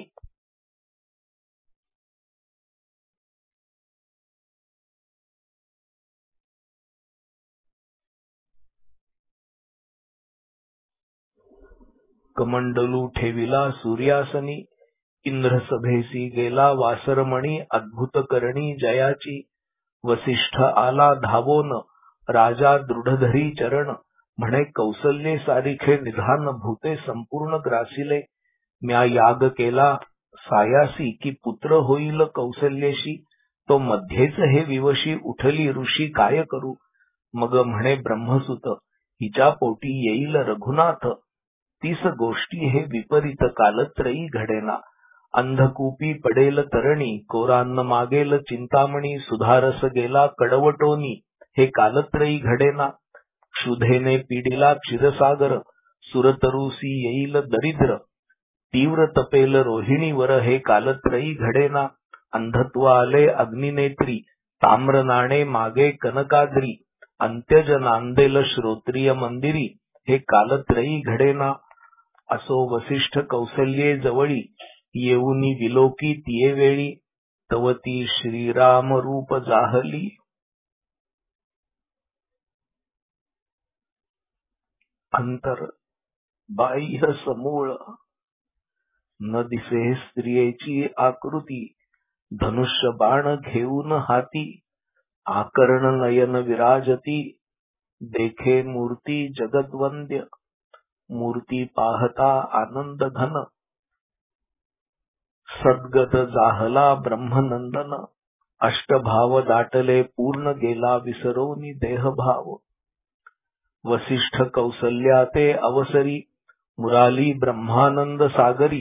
कमंडलू ठेविला सूर्यासनी. इंद्र सभेसी गेला वासरमणी. अद्भुत करणी जयाची. वसिष्ठ आला धावोन, राजा दृढधरी चरण. म्हणे कौसल्ये सारिखे निधान, भूते संपूर्ण ग्रासिले. म्या याग केला सायासी, की पुत्र होईल कौसल्येशी. तो मध्येच हे विवशी, उठली ऋषी काय करू. मग म्हणे ब्रह्मसुत, हिच्या पोटी येईल रघुनाथ. तीस गोष्टी हे विपरीत कालत्रयी घडेना. अंधकूपी पडेल तरणी, कोरान्न मागेल चिंतामणी, सुधारस गेला कडवटोनी, हे कालत्रयी घडेना. क्षुधेने पिडिला क्षीरसागर, सुरतरुसी येईल दरिद्र, तीव्र तपेल रोहिणीवर, हे कालत्रयी घडेना. अंधत्व आले अग्निनेत्री, ताम्र नाणे मागे कनकाद्री, अंत्यज नांदेल श्रोत्रिय मंदिरी, हे कालत्रयी घडेना. असो वसिष्ठ कौसल्ये जवळी, येऊनी विलोकी तिये वेळी, तवती श्रीराम रूप जाहली. अंतर बाह्य समूळ, न दिसे स्त्रियेची आकृती, धनुष्य बाण घेऊन हाती, आकर्ण नयन विराजती, देखे मूर्ती जगद्वंद्य, मूर्ती पाहता आनंद घन, सद्गत जाहला ब्रह्मनंदन, अष्टभाव दाटले पूर्ण, गेला विसरोनी देहभाव. वसिष्ठ कौसल्या ते अवसरी, मुराली ब्रह्मानंद सागरी,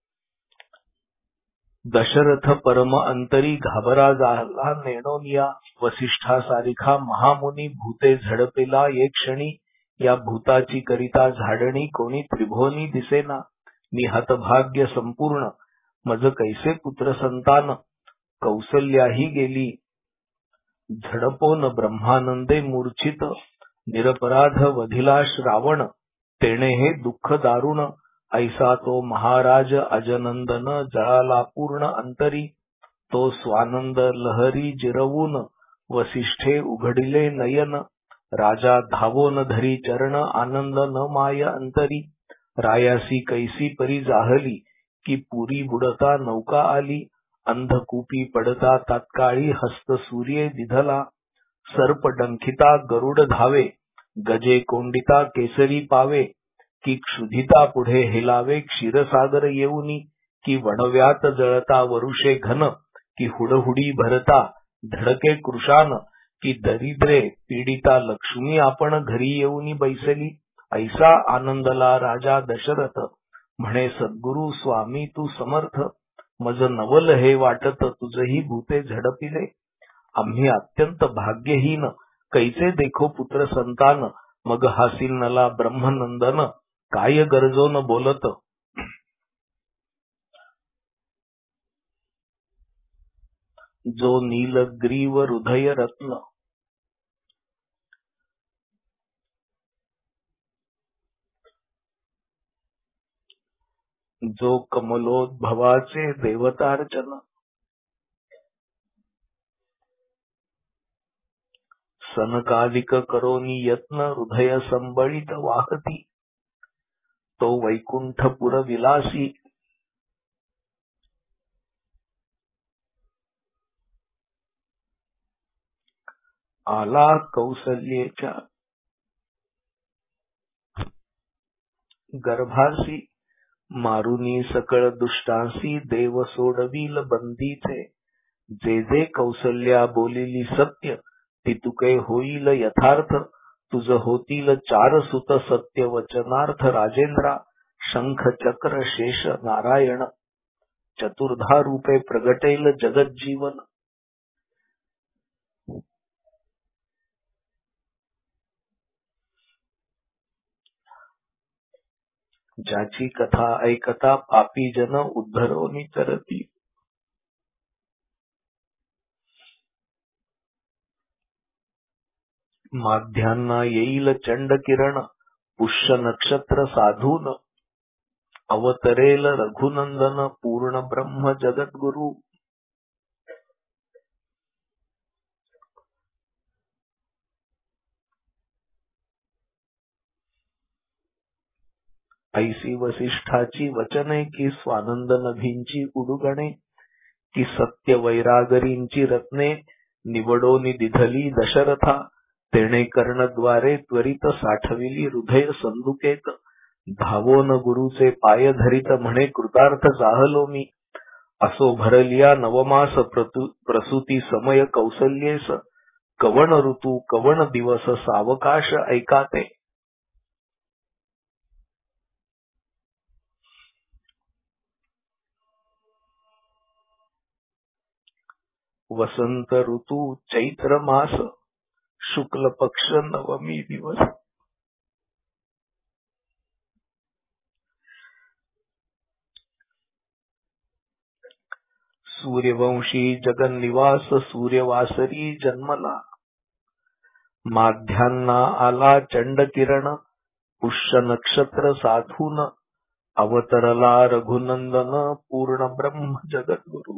दशरथ परम अंतरी, घाबरा झाला नेणोनिया. वसिष्ठा सारिखा महामुनी, भूते झडपेला एक क्षणी, या भूताची करिता झाडणी, कोणी त्रिभुवनी दिसेना. मी हतभाग्य संपूर्ण, मज कैसे पुत्र संतान, कौसल्याही गेली झडपोन ब्रह्मानंदे मूर्छित, निरपराध वधिला श्रावण, तेणे हे दुःख दारुण, ऐसा तो महाराज अजनंदन, जळाला पूर्ण अंतरी, तो स्वानंद लहरी जिरवून, वसिष्ठे उघडिले नयन, राजा धावोन धरी चरण, आनंद न माय अंतरी, रायासी कैसी परी जाहली, की पुरी बुडता नौका आली, अंधकूपी पडता तात्काळी, हस्त सूर्ये दिधला, सर्प डंखिता गरुड धावे, गजे कोंडिता केसरी पावे, की क्षुधिता पुढे हेलावे क्षीरसागर येऊनी, की वणव्यात जळता वरुषे घन, की हुडहुडी भरता धडके कृशान, की दरिद्रे पीडिता लक्ष्मी आपण घरी येऊनी बैसली. ऐसा आनंदला राजा दशरथ, म्हणे सद्गुरु स्वामी तू समर्थ, मज नवल हे वाटत तुझही भूते झडपिले, आम्ही अत्यंत भाग्यहीन, कैसे देखो पुत्र संतान, मग हासील नला ब्रह्मनंदन, काय गरजोन बोलत. जो नीलग्रीव हृदय रत्न, जो कमलोद्भवाचे देवतार्चन, सनकालिक करोनी यत्न, हृदय संबळित वाहती, तो वैकुंठपुर विलासी, आला कौसल्येच्या गर्भासी, मारुनी सकळ दुष्टांसी, देव सोडविल बंदीचे, जे जे कौसल्या बोलिली सत्य, तितुके होईल यथार्थ, तुझ होतील चार सुत सत्य वचनार्थ, राजेंद्रा शंख चक्र शेष नारायण, चतुर्धा रूपे प्रगटेल जगज्जीवन. ज्याची कथा ऐकता पापी जन उद्धरोनी तरती, माध्यांना येईल चंड किरण, पुष्य नक्षत्र साधून, अवतरेल रघुनंदन, पूर्ण ब्रह्म जगद्गुरु. ऐसी वसिष्ठाची वचने, की स्वानंद नभींची उडुगणे, की सत्य वैरागरींची रत्ने, निवडोनी दिधली दशरथा, तेणे कर्णद्वारे त्वरित साठविली हृदय संदुकेत, धावोन गुरुचे पाय धरित, म्हणे कृतार्थ जाहलो मी. असो भरलिया नवमास प्रसूती समय कौसल्येस, कवण ऋतू कवण दिवस सावकाश ऐकाते. वसंत ऋतू चैत्र मास शुक्ल पक्ष नवमी दिवस सूर्यवंशी जगन्निवास सूर्यवासरी जन्मला माध्यान्ना आला चंडकिरण पुष्य नक्षत्र साधून अवतरला रघुनंदन पूर्ण ब्रह्म जगद्गुरु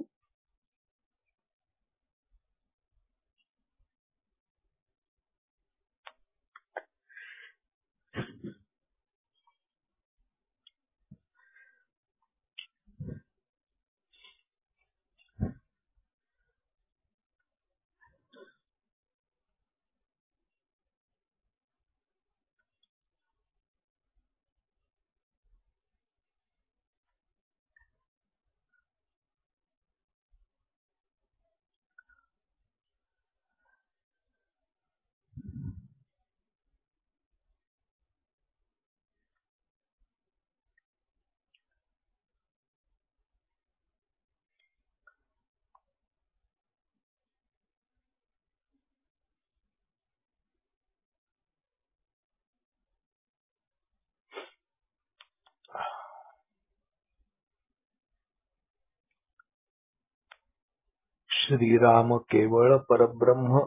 श्रीराम केवळ परब्रह्म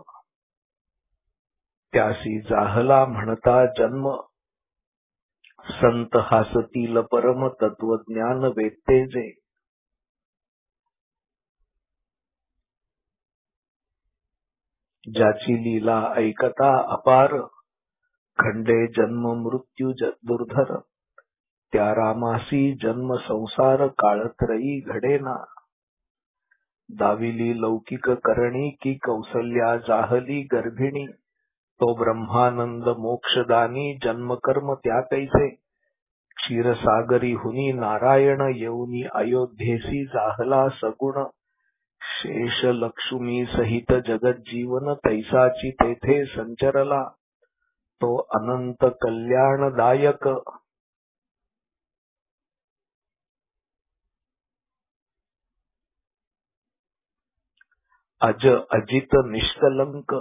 त्यासी जाहला म्हणता जन्म संत हासतील परम तत्वज्ञान वेत्ते जे ज्याची लीला ऐकता अपार खंडे जन्म मृत्यू दुर्धर त्या रामासी जन्म संसार काळत्रयी घडेना दाविली लौकिक करणी की कौसल्या जाहली गर्भिणी तो ब्रह्मानंद मोक्षदानी जन्मकर्म त्या कैसे क्षीरसागरी हुनी नारायण येऊनी अयोध्येसी जाहला सगुण शेष लक्ष्मी सहित जगज्जीवन तैसाची तेथे संचरला तो अनंत कल्याणदायक अज अजित निष्कलंक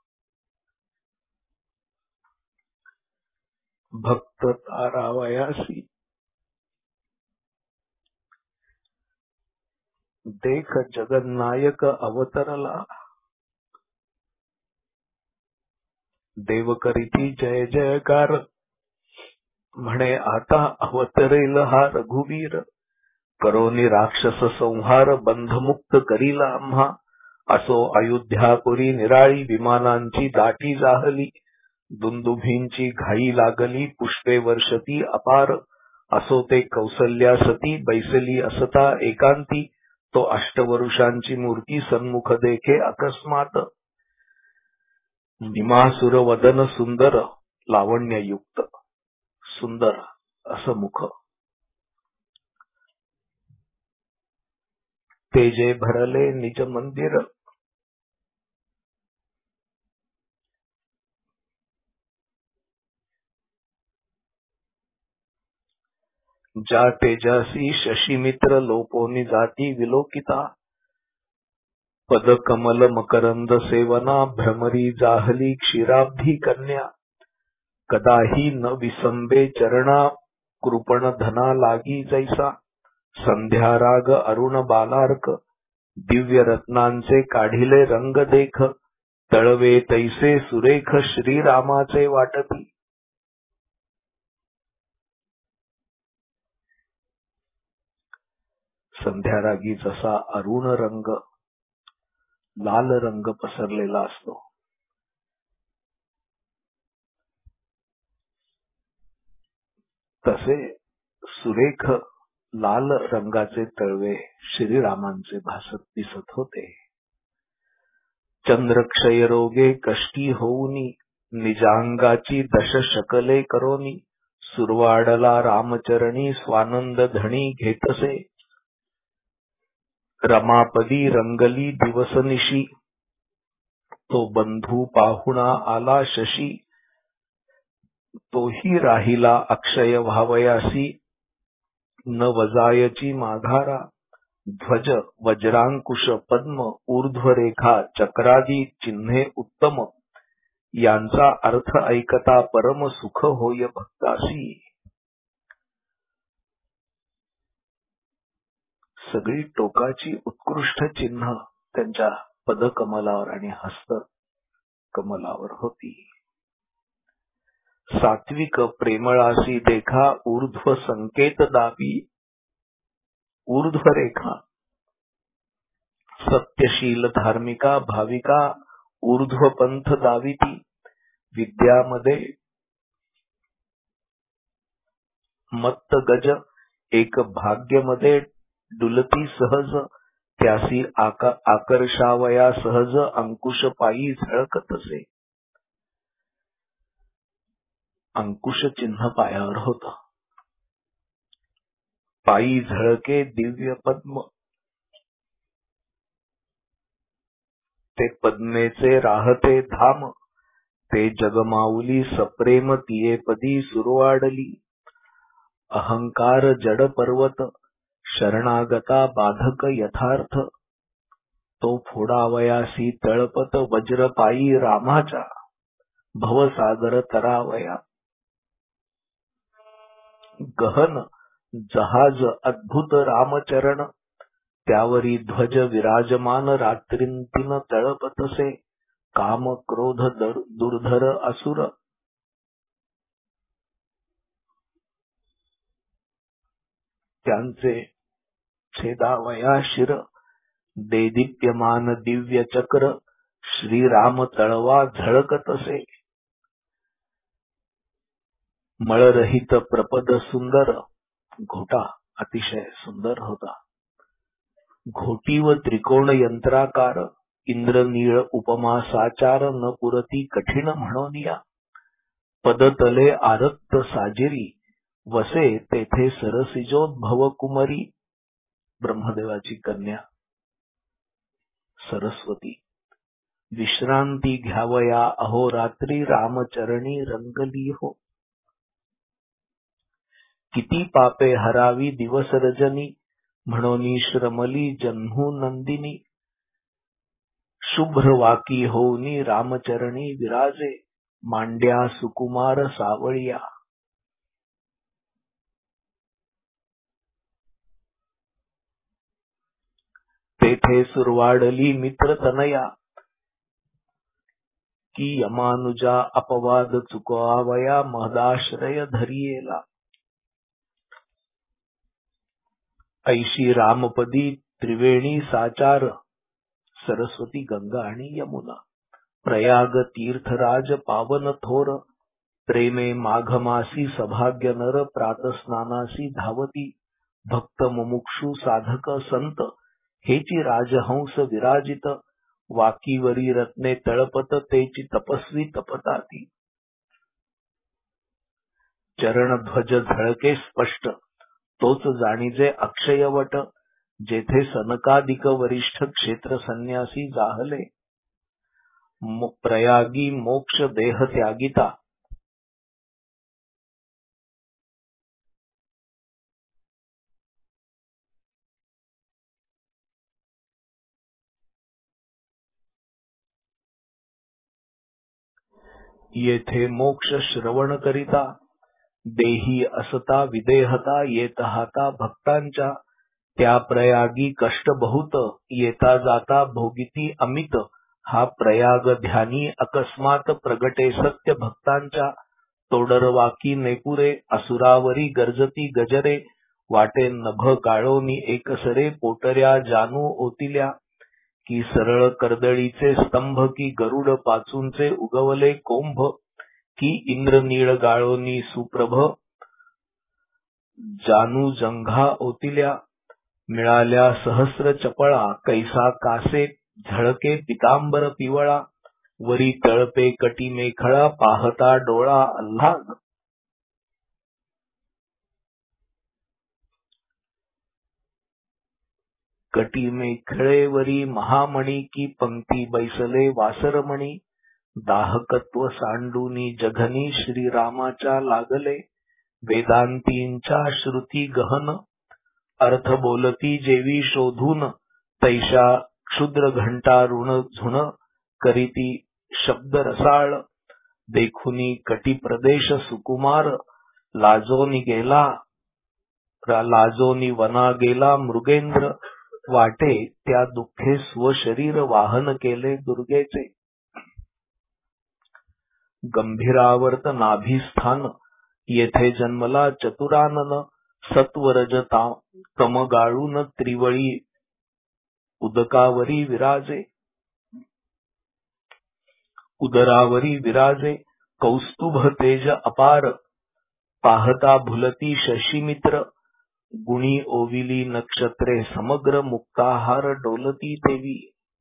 भक्त तारावयासी देख जगन्नायक अवतरला देव करीती जय जयकार म्हणे आता अवतरेल हा रघुवीर करोनी राक्षस संहार बंधमुक्त करीला आम्हा असो अयोध्यापुरी निराळी विमानांची दाटी जाहली दुंदुभींची घाई लागली पुष्पे वर्षती अपार असो ते कौसल्या सती बैसली असता एकांती तो अष्टवरुषांची मूर्ती सन्मुख देखे अकस्मात निमासुर वदन सुंदर लावण्ययुक्त सुंदर असं मुख तेजे भरले निज मंदिर ज्या तेजासी शशीमित्र लोपोनी जाती विलोकिता पद कमल मकरंद सेवना भ्रमरी जाहली क्षीराब्धी कन्या कदाही न विसंबे चरणा कृपण धना लागी जैसा संध्या राग अरुण बालार्क दिव्य रत्नांचे काढिले रंग देख तळवे तैसे सुरेख श्रीरामाचे वाटती संध्यारागी जसा अरुण रंग लाल रंग पसरलेला असतो तसे सुरेख लाल रंगाचे तळवे श्रीरामांचे भासत दिसत होते चंद्रक्षय रोगे कष्टी होऊनी निजांगाची दश शकले करोनी सुरवाडला रामचरणी स्वानंद धणी घेतसे रमापदी रंगली दिवसनिशी तो बंधू पाहुणा आला शशी तोही राहिला अक्षय व्हावयासी न वजायची माघारा ध्वज वज्रांकुश पद्म ऊर्ध्वरेखा चक्रादी चिन्हे उत्तम यांचा अर्थ ऐकता परम सुख होय भक्तासी. सगळी टोकाची उत्कृष्ट चिन्ह त्यांच्या पदकमलावर आणि हस्त कमलावर होती. सात्विक प्रेमळासी देखा ऊर्ध्व संकेत दावी. ऊर्ध्वरेखा सत्यशील धार्मिका भाविका ऊर्ध्व पंथ दाविती. विद्यामध्ये मत्त गज एक भाग्यमध्ये डुलती सहज त्यासी आकर्षावया सहज अंकुश पायी झळकतसे. अंकुश चिन्ह पायावर होत. पायी झळके दिव्य पद्म. ते पद्मेचे राहते धाम. ते जगमाऊली सप्रेम तिये पदी सुरवाडली. अहंकार जड पर्वत शरणागता बाधक यथार्थ. तो फोडावयासी तळपत वज्रपायी रामाच्या भवसागर तरावया. गहन जहाज अद्भुत रामचरण त्यावरी ध्वज विराजमान रात्रींतीन तळपतसे. काम क्रोध दुर्धर असुर त्यांचे छेदावया शिर. देदीप्यमान दिव्य चक्र श्रीराम तळवा झळकतसे. मळरहित प्रपद सुंदर. घोटा अतिशय सुंदर होता. घोटी व त्रिकोण यंत्राकार. इंद्रनीळ उपमा साचार न पुरती कठीण म्हणोनिया. पदतले आरक्त साजिरी वसे तेथे सरसिजोद्भव कुमरी. ब्रह्मदेवाची कन्या सरस्वती. विश्रांती घ्यावया अहोरात्री रामचरणी रंगली हो. किती पापे हरावी दिवस रजनी म्हणोनी श्रमली जन्मू नंदिनी. शुभ्र वाकी होऊनी रामचरणी विराजे मांड्या सुकुमार सावळिया. तेथे सुरवाडली मित्र तनया की यमानुजा अपवाद चुकावया महदाश्रय धरियेला. ऐशी रामपदी त्रिवेणी साचार सरस्वती गंगा आणि यमुना. प्रयाग तीर्थराज पावन थोर प्रेमे माघमासी सभाग्य नर प्रातस्नानासी धावती. भक्त मुमुक्षु साधक संत हेची राजहंस विराजित. वाकीवरी रत्ने तळपत तेची तपस्वी तपताती. चरण ध्वज झळके स्पष्ट तोच जाणीजे अक्षयवट. जेथे सनकादिक वरिष्ठ क्षेत्र संन्यासी जाहले. प्रयागी मोक्ष देह त्यागिता. येथे मोक्ष श्रवण करिता देही असता विदेहता येत हाता भक्तांच्या. त्या प्रयागी कष्ट बहुत येता जाता भोगिती अमित. हा प्रयाग ध्यानी अकस्मात प्रगटे सत्य भक्तांच्या. तोडरवाकी नेपुरे असुरावरी गर्जती गजरे. वाटे नभ गाळोनी एकसरे पोटऱ्या जानू ओतिल्या. की सरळ कर्दळीचे स्तंभ की गरुड पाचूंचे उगवले कोंभ. की इंद्रनीळ गाळोनी सुप्रभ जानू जंघा ओतिल्या. मिळाल्या सहस्र चपळा कैसा कासे झळके पितांबर पिवळा. वरी तळपे कटी मेखळा पाहता डोळा आल्हाद. कटी मेखळेवरी महामणी की पंक्ती बैसले वासरमणी. दाहकत्व सांडूनी जघनी श्रीरामाच्या लागले. वेदांतींच्या श्रुती गहन अर्थ बोलती जेवी शोधून तैशा क्षुद्र घंटा ऋण झुण करीती शब्द रसाळ देखुनी कटी प्रदेश सुकुमार लाजोनी वना गेला मृगेंद्र वाटे त्या दुःखे स्वशरीर वाहन केले दुर्गेचे गंभीरावर्त नाभिस्थान येथे जन्मला चतुरानन सत्वरज तम गाळून त्रिवळी उदरावरी विराजे कौस्तुभ तेज अपार पाहता भुलती शशीमित्र गुणी ओविली नक्षत्रे समग्र मुक्ताहार डोलती देवी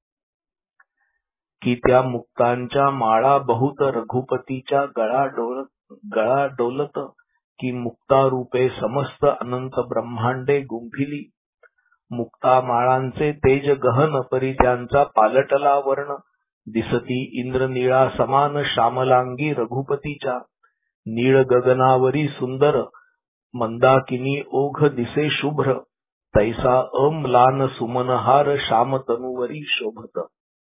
की त्या मुक्तांच्या माळा बहुत रघुपतीच्या गळा डोलत की मुक्तारूपे समस्त अनंत ब्रह्मांडे गुंफिली मुक्ता माळांचे तेज गहन परी त्यांचा पालटला वर्ण दिसती इंद्रनीळा समान श्यामलांगी रघुपतीच्या नीळ गगनावरी सुंदर मंदाकिनी ओघ दिसे शुभ्र तैसा अम्लान सुमनहार श्याम तनुवरी शोभत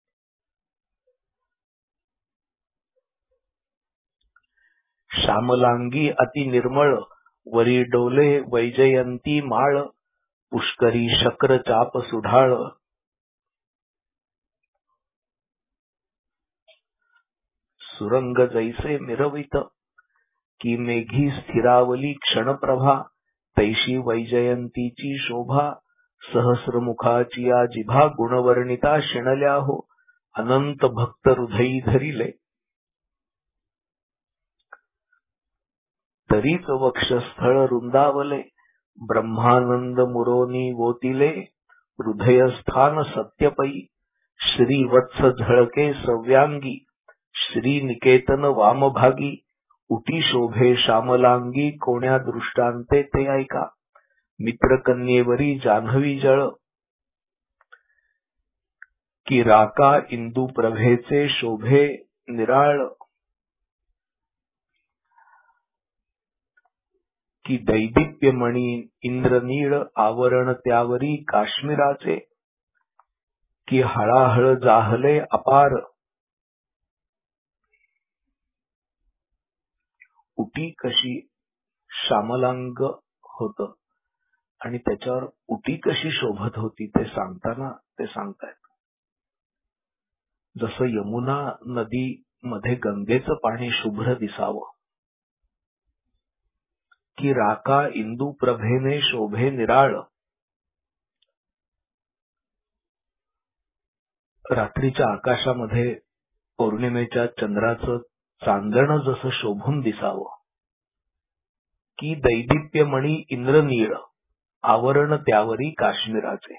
श्यामलांगी अति निर्मळ वरी डोले वैजयंती माळ पुष्करी शक्र चाप सुढाळ सुरंग जैसे मिरवित की मेघी स्थिरावली क्षणप्रभा तैशी वैजयंतीची शोभा सहस्रमुखाची या जिभा गुणवर्णिता शिणल्या हो अनंत भक्त हृदयी धरिले तरीच वक्षस्थळ रुंदावले ब्रह्मानंद मुरोनी वोतिले हृदयस्थान सत्यपै श्रीवत्स झळके सव्यांगी श्रीनिकेतन वामभागी उटी शोभे श्यामलांगी कोण्या दृष्टांते ते ऐका मित्रकन्येवरी जान्हवी जळ की राका इंदू प्रभेचे शोभे निराळ की दैदिप्यमणी इंद्रनीळ आवरण त्यावरी काश्मीराचे की हळाहळ जाहले अपार उटी कशी श्यामलांग होत आणि त्याच्यावर उटी कशी शोभत होती ते सांगताना ते सांगतायत जसं यमुना नदी मध्ये गंगेचं पाणी शुभ्र दिसावं की राका इंदू प्रभेने शोभे निराळ रात्रीच्या आकाशामध्ये पौर्णिमेच्या चंद्राचं चांदणं जसं शोभून दिसावं की दैदिप्यमणी इंद्रनीळ आवरण त्यावरी काश्मीराचे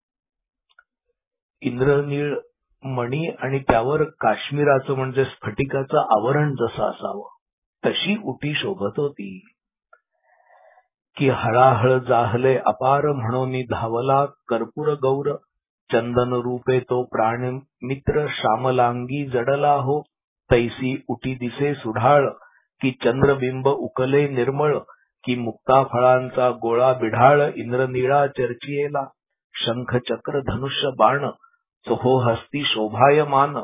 इंद्रनीळ मणी आणि त्यावर काश्मीराचं म्हणजे स्फटिकाचं आवरण जसं असावं तशी उटी शोभत होती की हळाहळ जाहले अपार म्हणून धावला कर्पूर गौर चंदन रूपे तो प्राण मित्र श्यामलांगी जडला हो तैसी उटी दिसे सुढाळ की चंद्रबिंब उकले निर्मळ की मुक्ता फळांचा गोळा बिढाळ इंद्रनीळा चर्चियेला शंख चक्र धनुष्य बाण चोहो हस्ती शोभायमान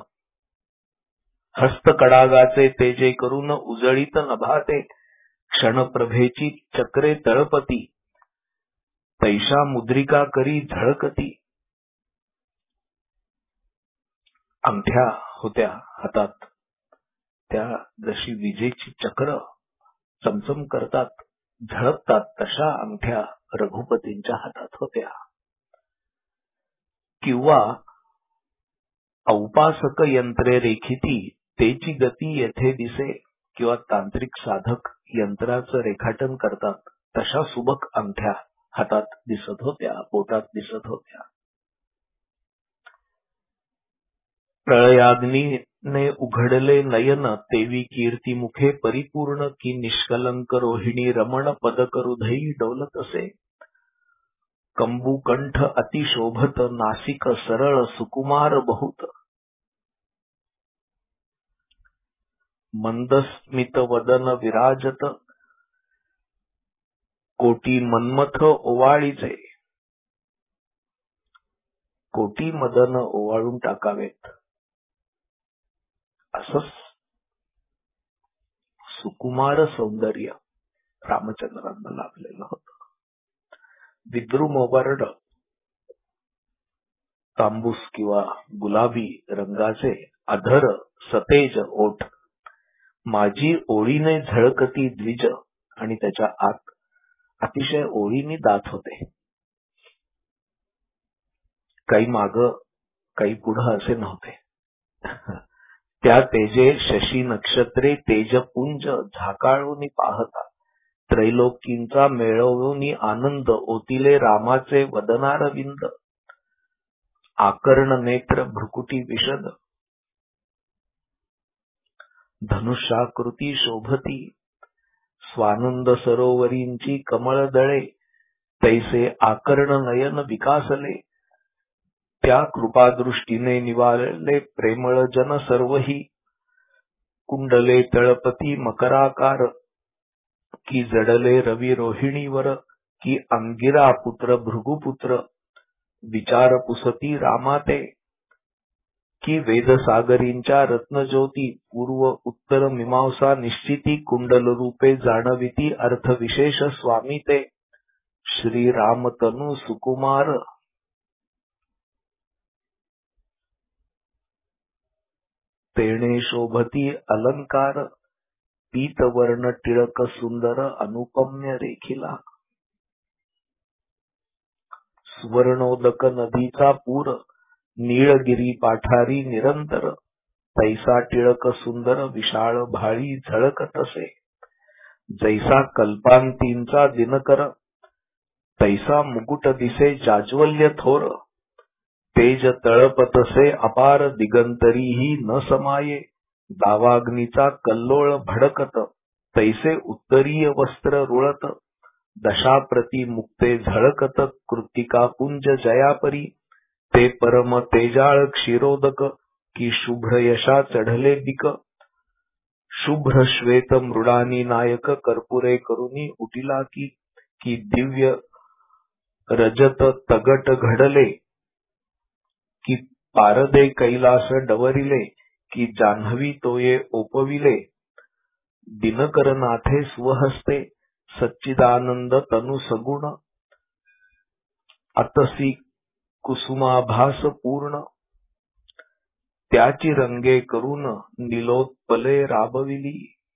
हस्तकडागाचे तेजे करून उजळीत नभाते क्षणप्रभेची चक्रे तळपती तैशा मुद्रिका करी झळकती अंगठ्या होत्या हातात त्या जशी विजेची चक्र चमचम करतात झळकतात तशा अंगठ्या रघुपतींच्या हातात होत्या किंवा औपासक यंत्रे रेखिती तेची गती येथे दिसे किंवा तांत्रिक साधक यंत्राचं रेखाटन करतात तशा सुबक अंगठ्या हातात दिसत होत्या पोटात दिसत होत्या प्रळयाग्नीने उघडले नयन तेवी कीर्तिमुखे परिपूर्ण की निष्कलंक रोहिणी रमण पदकरुधई डोलत असे कंबुकंठ अतिशोभत नासिक सरळ सुकुमार बहुत मंदस्मित वदन विराजत कोटी मन्मथ ओवाळीचे कोटी मदन ओवाळून टाकावेत असं सुकुमार सौंदर्य रामचंद्रांना लाभलेलं होतं. विद्रुमवर्ण तांबूस किंवा गुलाबी रंगाचे अधर सतेज ओठ, माझी ओळीने झळकती द्विज, आणि त्याच्या आत अतिशय ओळीने दात होते. काही माग काही पुढं असे नव्हते. त्या तेजे शशी नक्षत्रे तेजपुंज झाकाळून पाहता, त्रैलोकींचा मेळवून आनंद ओतिले रामाचे वदनारविंद. आकर्ण नेत्र भ्रुकुटी विशद, धनुष्याकृती शोभती, स्वानंद सरोवरींची कमळ दळे, तैसे आकर्ण नयन विकासले. त्या कृपादृष्टीने निवाळले प्रेमळ जन सर्वही, कुंडले तळपती मकराकार, की जडले रवी रोहिणीवर, की अंगिरा पुत्र भृगुपुत्र, विचार पुसती रामाते, की वेदसागरींच्या रत्नज्योती, पूर्व उत्तर मीमांसा निश्चिती, कुंडल रूपे जाणविती अर्थ विशेष स्वामी ते. श्रीराम तनु सुकुमार, तेणे शोभती अलंकार, पीतवर्ण टिळक सुंदर अनुपम्य रेखिला. सुवर्णोदक नदीचा पूर, नीळगिरी पाठारी निरंतर, तैसा टिळक सुंदर विशाळ भाळी झळकतसे. जैसा कल्पांतींचा दिनकर, तैसा मुकुट दिसे जाज्वल्य थोर, तेज तळपतसे अपार दिगंतरीही न समाये. दावाग्नीचा कल्लोळ भडकत, तैसे उत्तरीय वस्त्र रुळत, दशाप्रती मुक्ते झळकत कृत्तिका पुंज जयापरी. ते परम तेजाळ क्षीरोदक, की शुभ्र यशा चढले बिक. शुभ्र श्वेत मृडानी नायक कर्पुरे करुनी उटिला की दिव्य रजत तगट घडले. की पारदे कैलास डवरिले, की जान्हवी तोये ओपविले. दिनकरनाथे स्वहस्ते, सच्चिदानंद तनु सगुण. अतसी कुसुमाभास पूर्ण, त्याची रंगे करून निलोत्पले राबविली.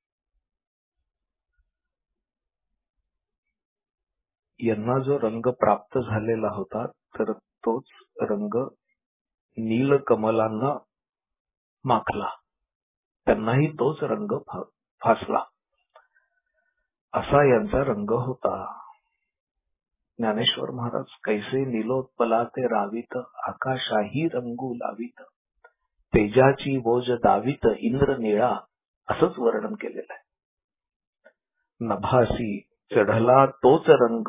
यांना जो रंग प्राप्त झालेला होता, तर तोच रंग नीलकमलांना माखला, त्यांनाही तोच रंग फासला, असा यांचा रंग होता. ज्ञानेश्वर महाराज कैसे नीलोत्पलाते रावित, आकाशाही रंगू लावित, तेजाची ओज दावित इंद्र निळा, असंच वर्णन केलेलं आहे. नभासी चढला तोच रंग,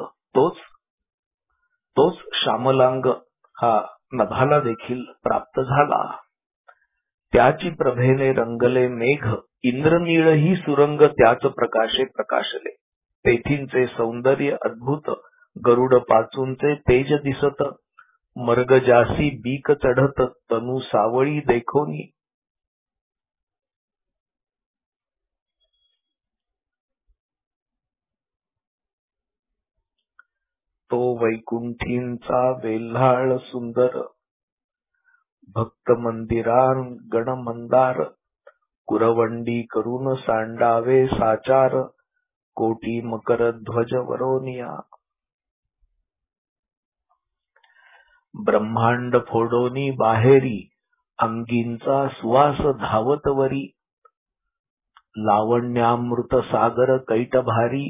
तोच श्यामलांग हा नभाला देखील प्राप्त झाला. त्याची प्रभेने रंगले मेघ, इंद्रनीळ ही सुरंग त्याच प्रकाशे प्रकाशले. तेथींचे सौंदर्य अद्भुत, गरुड पाचूंचे तेज दिसत, मर्ग जासी बीक चढत, तनु सावळी देखोनी. तो वैकुंठींचा वेल्हाळ सुंदर, भक्त मंदिरान गण मंदार, कुरवंडी करून सांडावे साचार, कोटी मकर ध्वज वरोनिया. ब्रह्मांड फोडोनी बाहेरी, अंगींचा सुवास धावत वरी, लावण्यामृत सागर कैटभारी.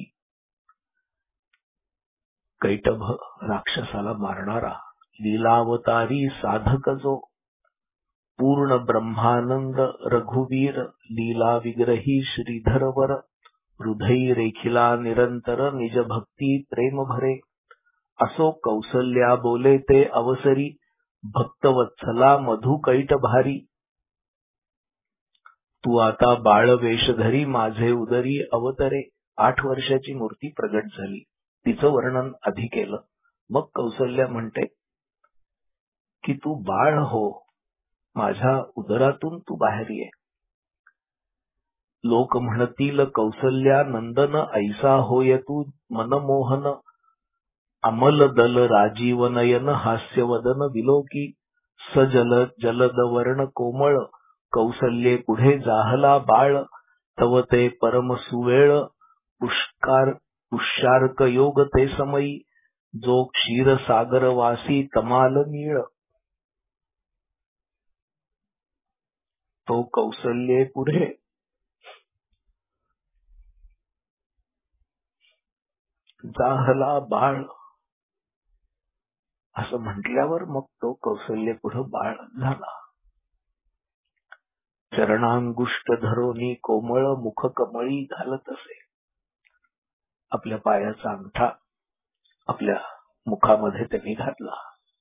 कैटभ राक्षसाला मारणारा लीलावतारी साधक जो, पूर्ण ब्रह्मानंद रघुवीर, लीला विग्रही श्रीधरवर, हृदयी रेखिला निरंतर निज भक्ती प्रेम भरे. असो कौसल्या बोले ते अवसरी, भक्तवत्सला मधु कैटभारी. तू आता बाळ वेश धरी माझे उदरी अवतरे. 8 वर्षाची मूर्ती प्रगट झाली, तिचं वर्णन आधी केलं. मग कौसल्या म्हणते की तू बाळ हो, माझ्या उदरातून तू बाहेर ये. लोक म्हणतील कौसल्या नंदन ऐसा होय तू मनमोहन, अमल दल राजीव नयन हास्यवदन विलोकी, सजल जलद वर्ण कोमळ, कौसल्ये पुढे जाहला बाळ, तव ते परम सुवेळ, पुष्यार्क योग ते समयी, जो क्षीर सागर वासी तमाल नीळ. तो कौसल्ये पुढे जाहला बाळ असं म्हटल्यावर मग तो कौसल्ये पुढे बाळ झाला. चरणांगुष्ट धरोनी कोमळ मुख कमळी घालत असे. आपल्या पायाचा अंगठा आपल्या मुखामध्ये त्यांनी घातला.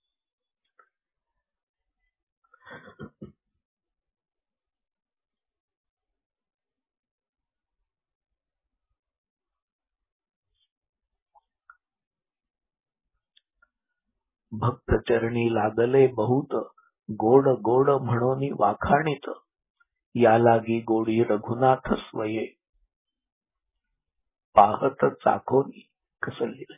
भक्त चरणी लागले बहुत, गोड गोड म्हणोनी वाखाणीत, या लागी गोडी रघुनाथ स्वये, पाहत चाकोनी. कसं लिहिलंय?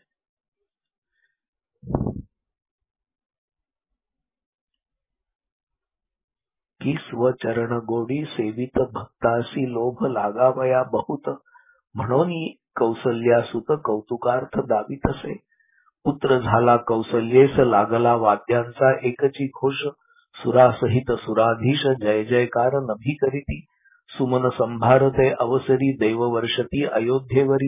की स्वचरण गोडी सेवित भक्तासी लोभ लागावया बहुत, म्हणोनी कौसल्यासुत कौतुकार्थ दावित असे. पुत्र झाला कौसल्येस लागला वाद्यांचा एकची घोष, सुरासहित सुराधीश जय जयकार नभी करीती, सुमन संभारते अवसरी देववर्षती अयोध्येवरी,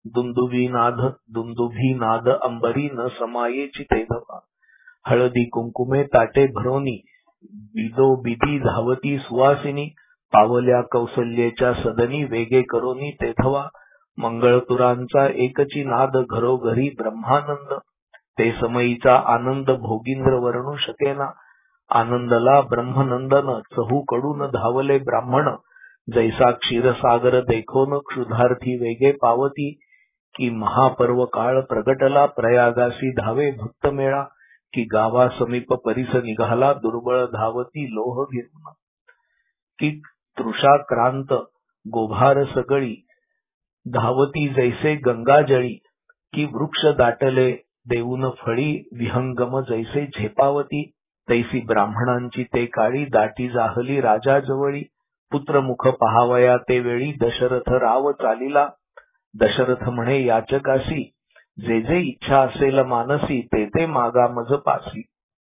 दुंदुभी नाद अंबरी न समायेची तेधवा, हळदी कुंकुमे ताटे भरोनी बिदोबिदी धावती सुवासिनी, पावल्या कौसल्येच्या सदनी वेगे करोनी तेधवा, मंगळतुरांचा एकची नाद घरोघरी ब्रह्मानंद, ते समयीचा आनंद भोगींद्र वर्णू शकेना, आनंदला ब्रह्मनंदन चहूकडून धावले ब्राह्मण, जैसा क्षीरसागर देखोन क्षुधार्थी वेगे पावती, की महापर्व काळ प्रगटला प्रयागासी धावे भक्त मेळा, की गावा समीप परिस निघाला दुर्बळ धावती लोह घेऊन, की तृषाक्रांत गोभार सगळी धावती जैसे गंगाजळी, की वृक्ष दाटले देऊन फळी विहंगम जैसे झेपावती, तैसी ब्राह्मणांची ते काळी दाटी जाहली राजा जवळी, पुत्रमुख पहावया ते वेळी दशरथ राव चालिला, दशरथ म्हणे याचकासी, जे जे इच्छा असेल मानसी ते ते मागा मज पासी,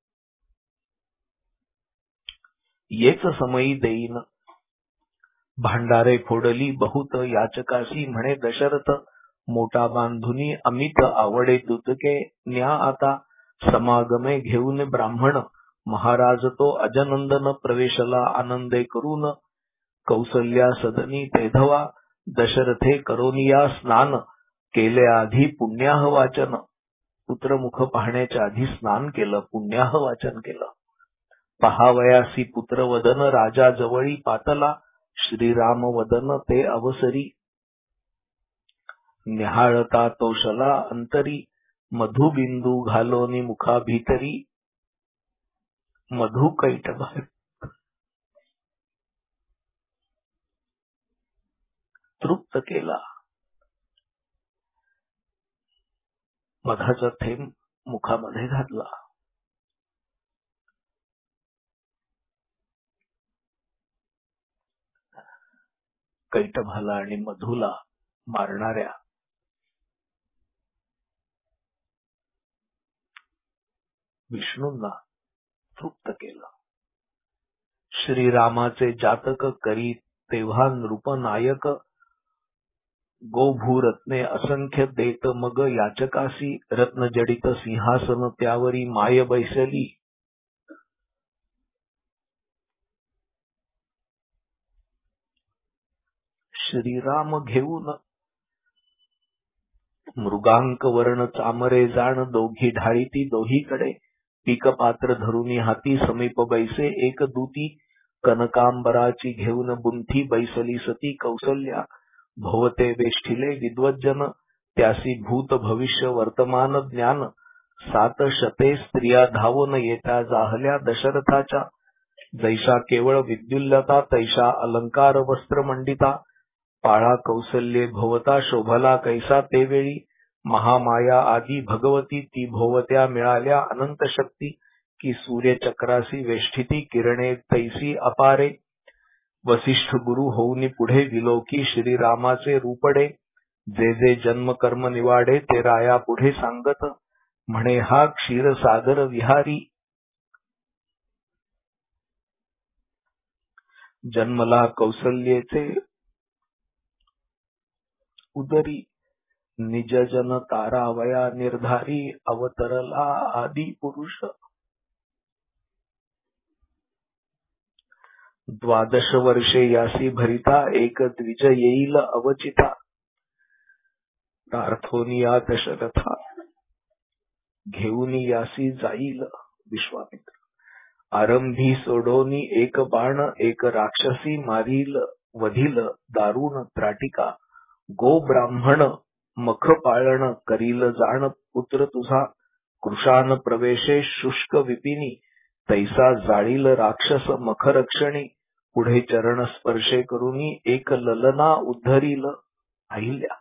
येच समयी देईन. भांडारे फोडली बहुत याचकासी म्हणे दशरथ, मोठा बांधुनी अमित आवडे दुतके न्या आता, समागमे घेऊन ब्राह्मण महाराज तो अजनंदन, प्रवेशला आनंदे करून कौसल्या सदनी तेधवा, दशरथे करोनिया स्नान केले आधी पुण्याह वाचन, पुत्रमुख पाहण्याच्या आधी स्नान केलं, पुण्याह वाचन केलं. पहावयासी पुत्रवदन राजा जवळी पातला, श्रीराम वदन ते अवसरी, निहाळता तोषला अंतरी, मधुबिंदू घालोनी मुखा भीतरी, मधु कैटभ तृप्त केला. मधाचा थेंब मुखामध्ये घातला. कैटभाला आणि मधुला मारणाऱ्या विष्णूंना तृप्त केलं. श्रीरामाचे जातक करी तेव्हा नृपनायक, गोभूरत्ने असंख्य देत मग याचकासी, रत्नजडित सिंहासन त्यावरी माय बैसली, श्रीराम घेऊन मृगांक वर्ण चामरे जाण, दोघी ढाळीती दोहीकडे, पीक पात्र धरुनी हाती समीप बैसे एक दूती, कनकांबराची घेऊन बुंथी बैसली सती कौसल्या, भोवते वेष्टिले विद्वज्जन, त्यासी भूत भविष्य वर्तमान ज्ञान, 7 शते स्त्रिया धावून येत्या जाहल्या दशरथाच्या. जैसा केवळ विद्युल्लता तैसा अलंकार वस्त्र मंडिता. पाळा कौसल्ये भोवता शोभला कैसा ते वेळी. महामाया आदी भगवती ती भोवत्या मिळाल्या अनंत शक्ती. की सूर्यचक्रासी वेष्टिती किरणे तैसी अपारे. वसिष्ठ गुरु होऊनी पुढे विलोकी श्रीरामाचे रूपडे. जे जे जन्म कर्म निवाडे ते राया पुढे सांगत. म्हणे हा क्षीरसागर विहारी. जन्मला कौसल्येचे उदरी. निजजन तारावया निर्धारी. अवतरला आदी पुरुष. 12 वर्षे यासी भरिता. एक द्विज येईल अवचिता. प्रार्थोनिया दशरथा घेऊन यासी जाईल विश्वामित्र. आरंभी सोडोनी एक बाण. एक राक्षसी मारील वधील दारुण त्राटिका. गो ब्राह्मण मख पाळण करील जाण पुत्र तुझा. कृशान प्रवेशे शुष्क विपिनी. तैसा जाळील राक्षस मख रक्षणी. पुढे चरण स्पर्शे करुनी एक ललना उद्धरील अहिल्या.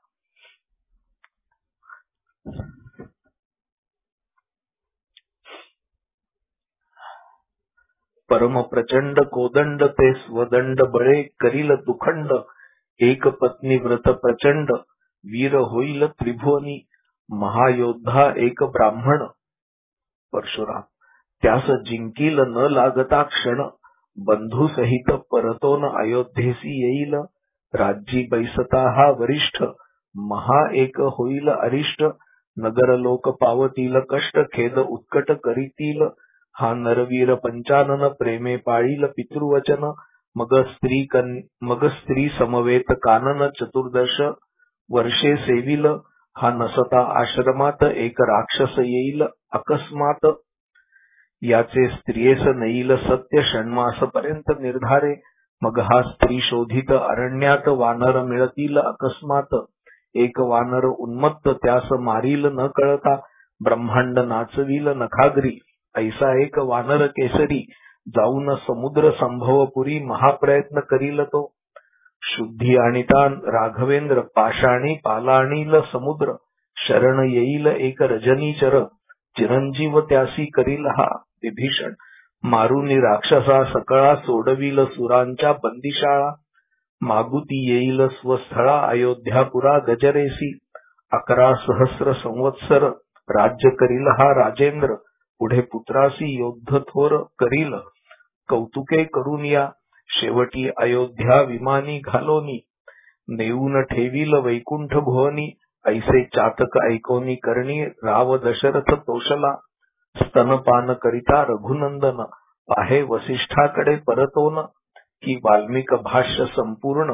परम प्रचंड कोदंड ते स्वदंड बळे करील दुखंड. एक पत्नी व्रत प्रचंड वीर होईल त्रिभुवनी. महायोद्धा एक ब्राह्मण परशुराम त्यास जिंकील न लागता क्षण. बंधू सहित परतोन अयोध्येसी येईल. राज्यी बैसता हा वरिष्ठ. महा एक होईल अरिष्ट. नगर लोक पावतील कष्ट. खेद उत्कट करीतील. हा नरवीर पंचानन प्रेमे पाळील पितृवचन. मग स्त्री समवेत कानन 14 वर्षे सेविल. हा नसता आश्रमात एक राक्षस येईल अकस्मात. याचे स्त्रियेस नेईल सत्य षण्मास पर्यंत निर्धारे. मग हा स्त्री शोधित अरण्यात वानर मिळतील अकस्मात. एक वानर उन्मत्त त्यास मारील न कळता. ब्रह्मांड नाचविल नखाग्री. ऐसा एक वानर केसरी. जाऊन समुद्र संभवपुरी महाप्रयत्न करील तो. शुद्धी आणिता राघवेंद्र पाषाणी पालाणील समुद्र. शरण येईल एक रजनीचर. चिरंजीव त्यासी करील हा विभीषण. मारुनी राक्षसा सकळा. सोडविल सुरांच्या बंदिशाळा. मागुती येईल स्वस्थळा अयोध्यापुरा गजरेसी. 11 सहस्र संवत्सर राज्य करील हा राजेंद्र. पुढे पुत्रासी योद्ध थोर करील कौतुके करून या. शेवटी अयोध्या विमानी घालोनी. नेऊन ठेवील वैकुंठ भुवनी. ऐसे चातक ऐकोनी करणी राव दशरथ तोषला. स्तनपान करिता रघुनंदन पाहे वसिष्ठाकडे परतोन. की वाल्मिक भाष्य संपूर्ण.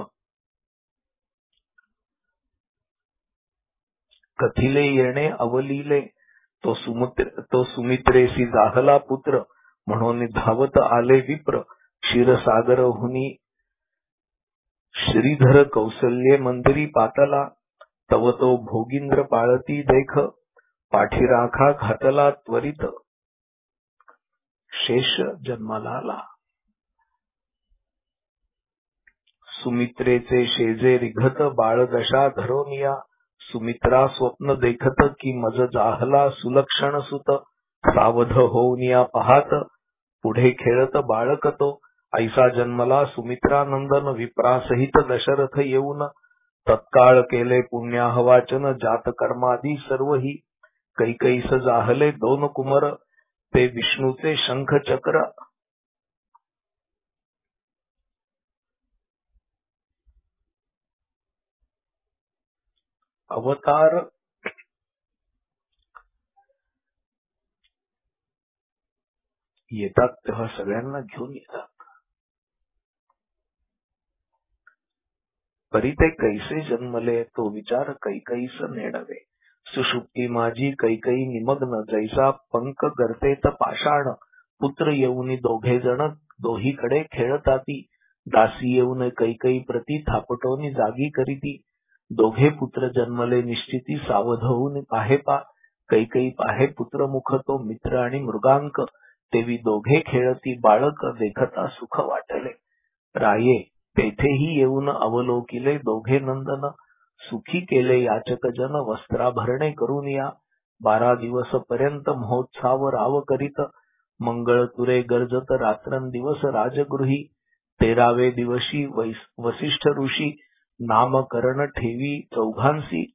कथिले येणे अवलिले. तो सुमित्रेसी जाहला पुत्र. म्हणून धावत आले विप्र. क्षीरसागरहुनी श्रीधर कौसल्ये मंदिरी पातला. तव तो भोगींद्र पाळती देख. पाठीराखा घातला त्वरित. शेष जन्माला आला. सुमित्रेचे शेजे रिघत बाळदशा धरोनिया. सुमित्रा स्वप्न देखत की मज जाहला सुलक्षण सुत. सावध होऊनिया पाहात पुढे खेळत बाळक तो. ऐसा जन्मला सुमित्रानंदन विप्रासहित दशरथ येऊन. तत्काळ केले पुण्याहवाचन जात कर्मादी सर्वही. कैकैस जाहले 2 कुमर. ते विष्णूचे शंख चक्र. अवतार येतात तेव्हा सगळ्यांना घेऊन येतात. परी ते कैसे जन्मले तो विचार कैकईस नेडवे. सुषुप्ती माझी कैकई निमग्न जैसा पंक गर्तेत पाषाण. पुत्र येऊनी दोघे जण दोहीकडे खेळताती. दासी येऊन कैकई प्रती थापटोनी जागी करीती. दोघे पुत्र जन्मले निश्चिती सावध होऊन पाहे पा. कैकई पाहे पुत्रमुख तो मित्र आणि मृगांक, तेवी दोघे खेळती बाळक, देखता सुख वाटले. राये तेथेही येऊन अवलोकिले दोघे नंदन, सुखी केले याचक जन वस्त्राभरणे करून या. 12 दिवस पर्यंत महोत्साव राव करीत, मंगळ तुरे गर्जत रात्रंदिवस राजगृही. 13वे दिवशी वसिष्ठ ऋषी नामकरण ठेवी चौघांसी.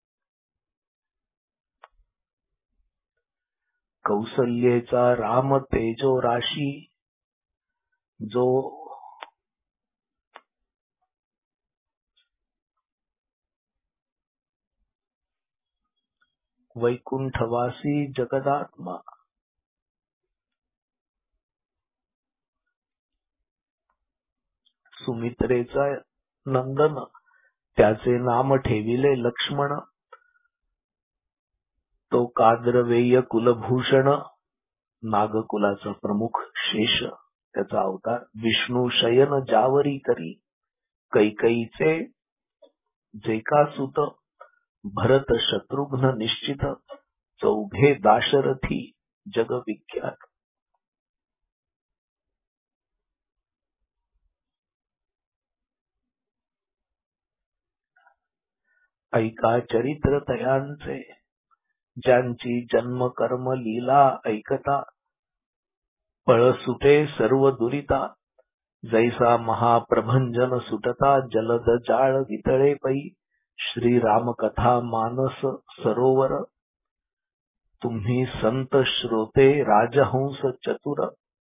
कौसल्येचा राम तेजो राशी, जो वैकुंठवासी जगदात्मा. सुमित्रेचा नंदन, त्याचे नाम ठेविले लक्ष्मण. तो काद्रवेय कुलभूषण, नागकुलाचा प्रमुख शेष, त्याचा अवतार. विष्णू शयन जावरी करी, कैकईचे जेकासुत, भरत शत्रुघ्न निश्चित, चौघे दाशरथी जगविख्यात. ऐका चरित्र तयांचे, ज्यांची जन्म कर्म लीला ऐकता, पळ सुटे सर्व दुरिता. जैसा महाप्रभंजन सुटता, जलद जाळ वितळे पै. श्रीराम कथा मानस सरोवर, तुम्ही संत श्रोते राजहंस चतुर.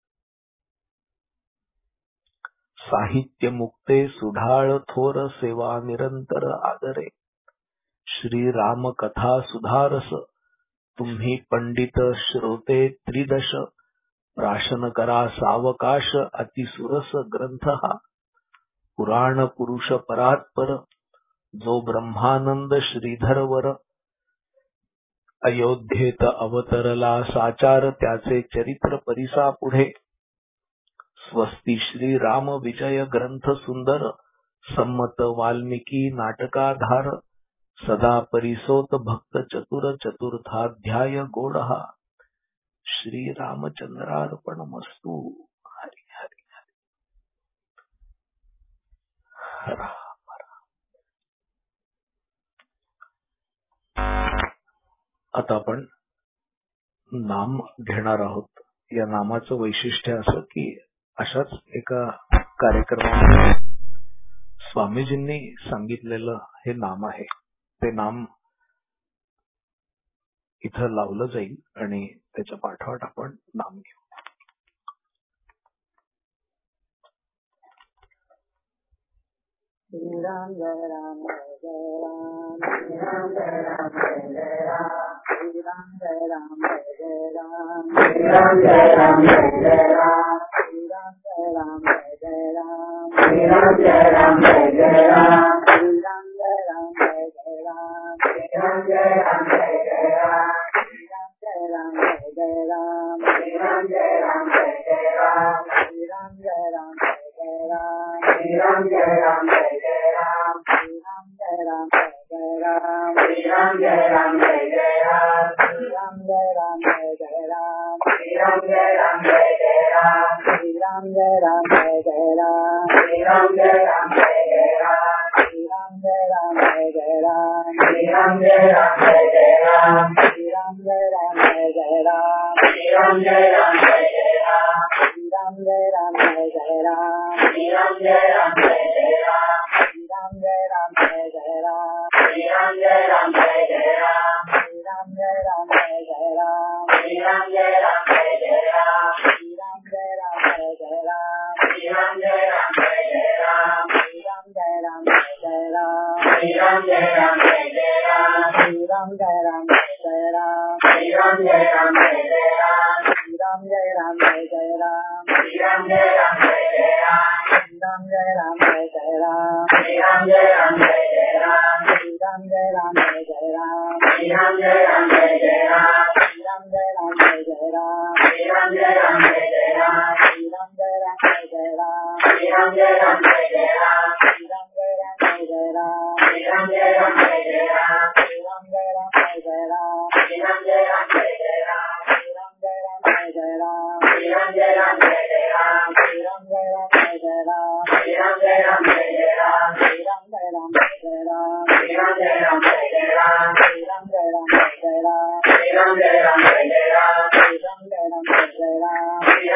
साहित्य मुक्ते सुढाळ थोर, सेवा निरंतर आदरे. श्रीराम कथा सुधारस, तुम्ही पंडित श्रोते त्रिदश. प्राशन करा सावकाश, अतिसुरस ग्रंथ हा. पुराण पुरुष परात्पर, जो ब्रह्मानंद श्रीधरवर. अयोध्येत अवतरला साचार, त्याचे चरित्र परिसा पुढे. स्वस्ती श्री राम विजय ग्रंथ सुंदर, संमत वाल्मिकी नाटकाधार. सदा परिसोत भक्त चतुर, चतुर्थाध्याय गोड हा. श्री रामचंद्रार्पण मस्तु. हरी हरी हरी. आता आपण नाम घेणार आहोत. या नामाचं वैशिष्ट्य असं की अशाच एका कार्यक्रमात स्वामीजींनी सांगितलेलं हे नाम आहे. ते नाम इथं लावलं जाईल आणि त्याच्या पाठोपाठ आपण नाम घेऊ. Ram Ram Ram Ram Ram Ram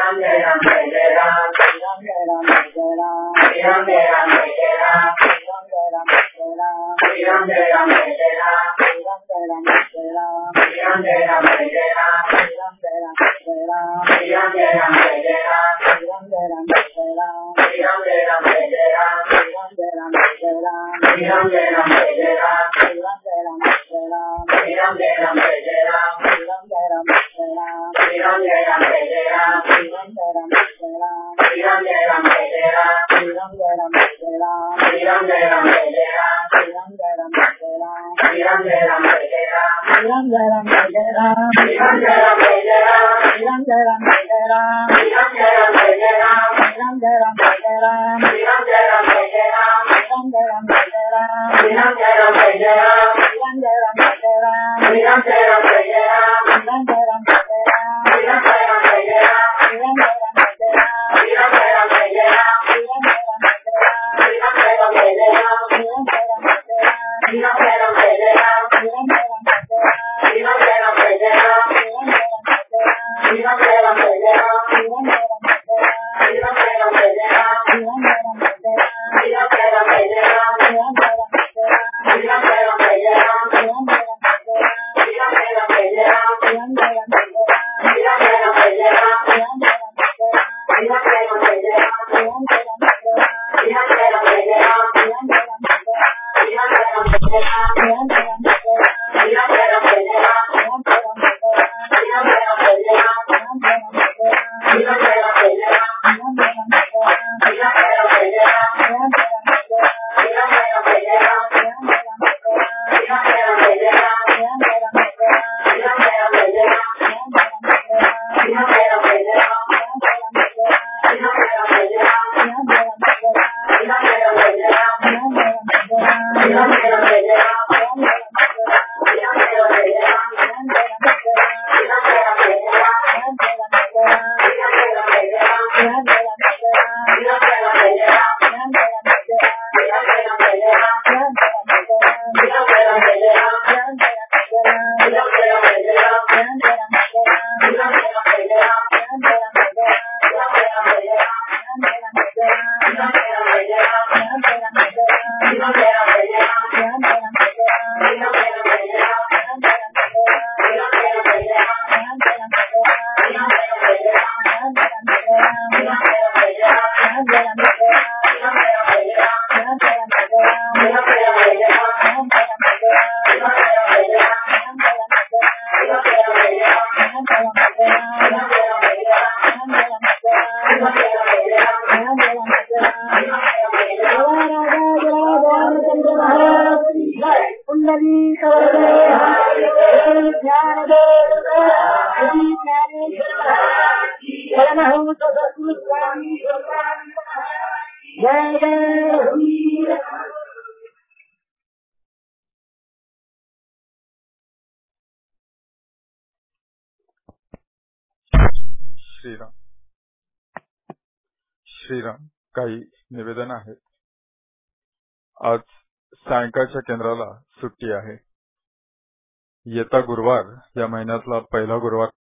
Shriram Shriram काही निवेदन आहेत. आज सायंकाळच्या केंद्राला सुट्टी आहे. येता गुरुवार या महिन्यातला पहिला गुरुवार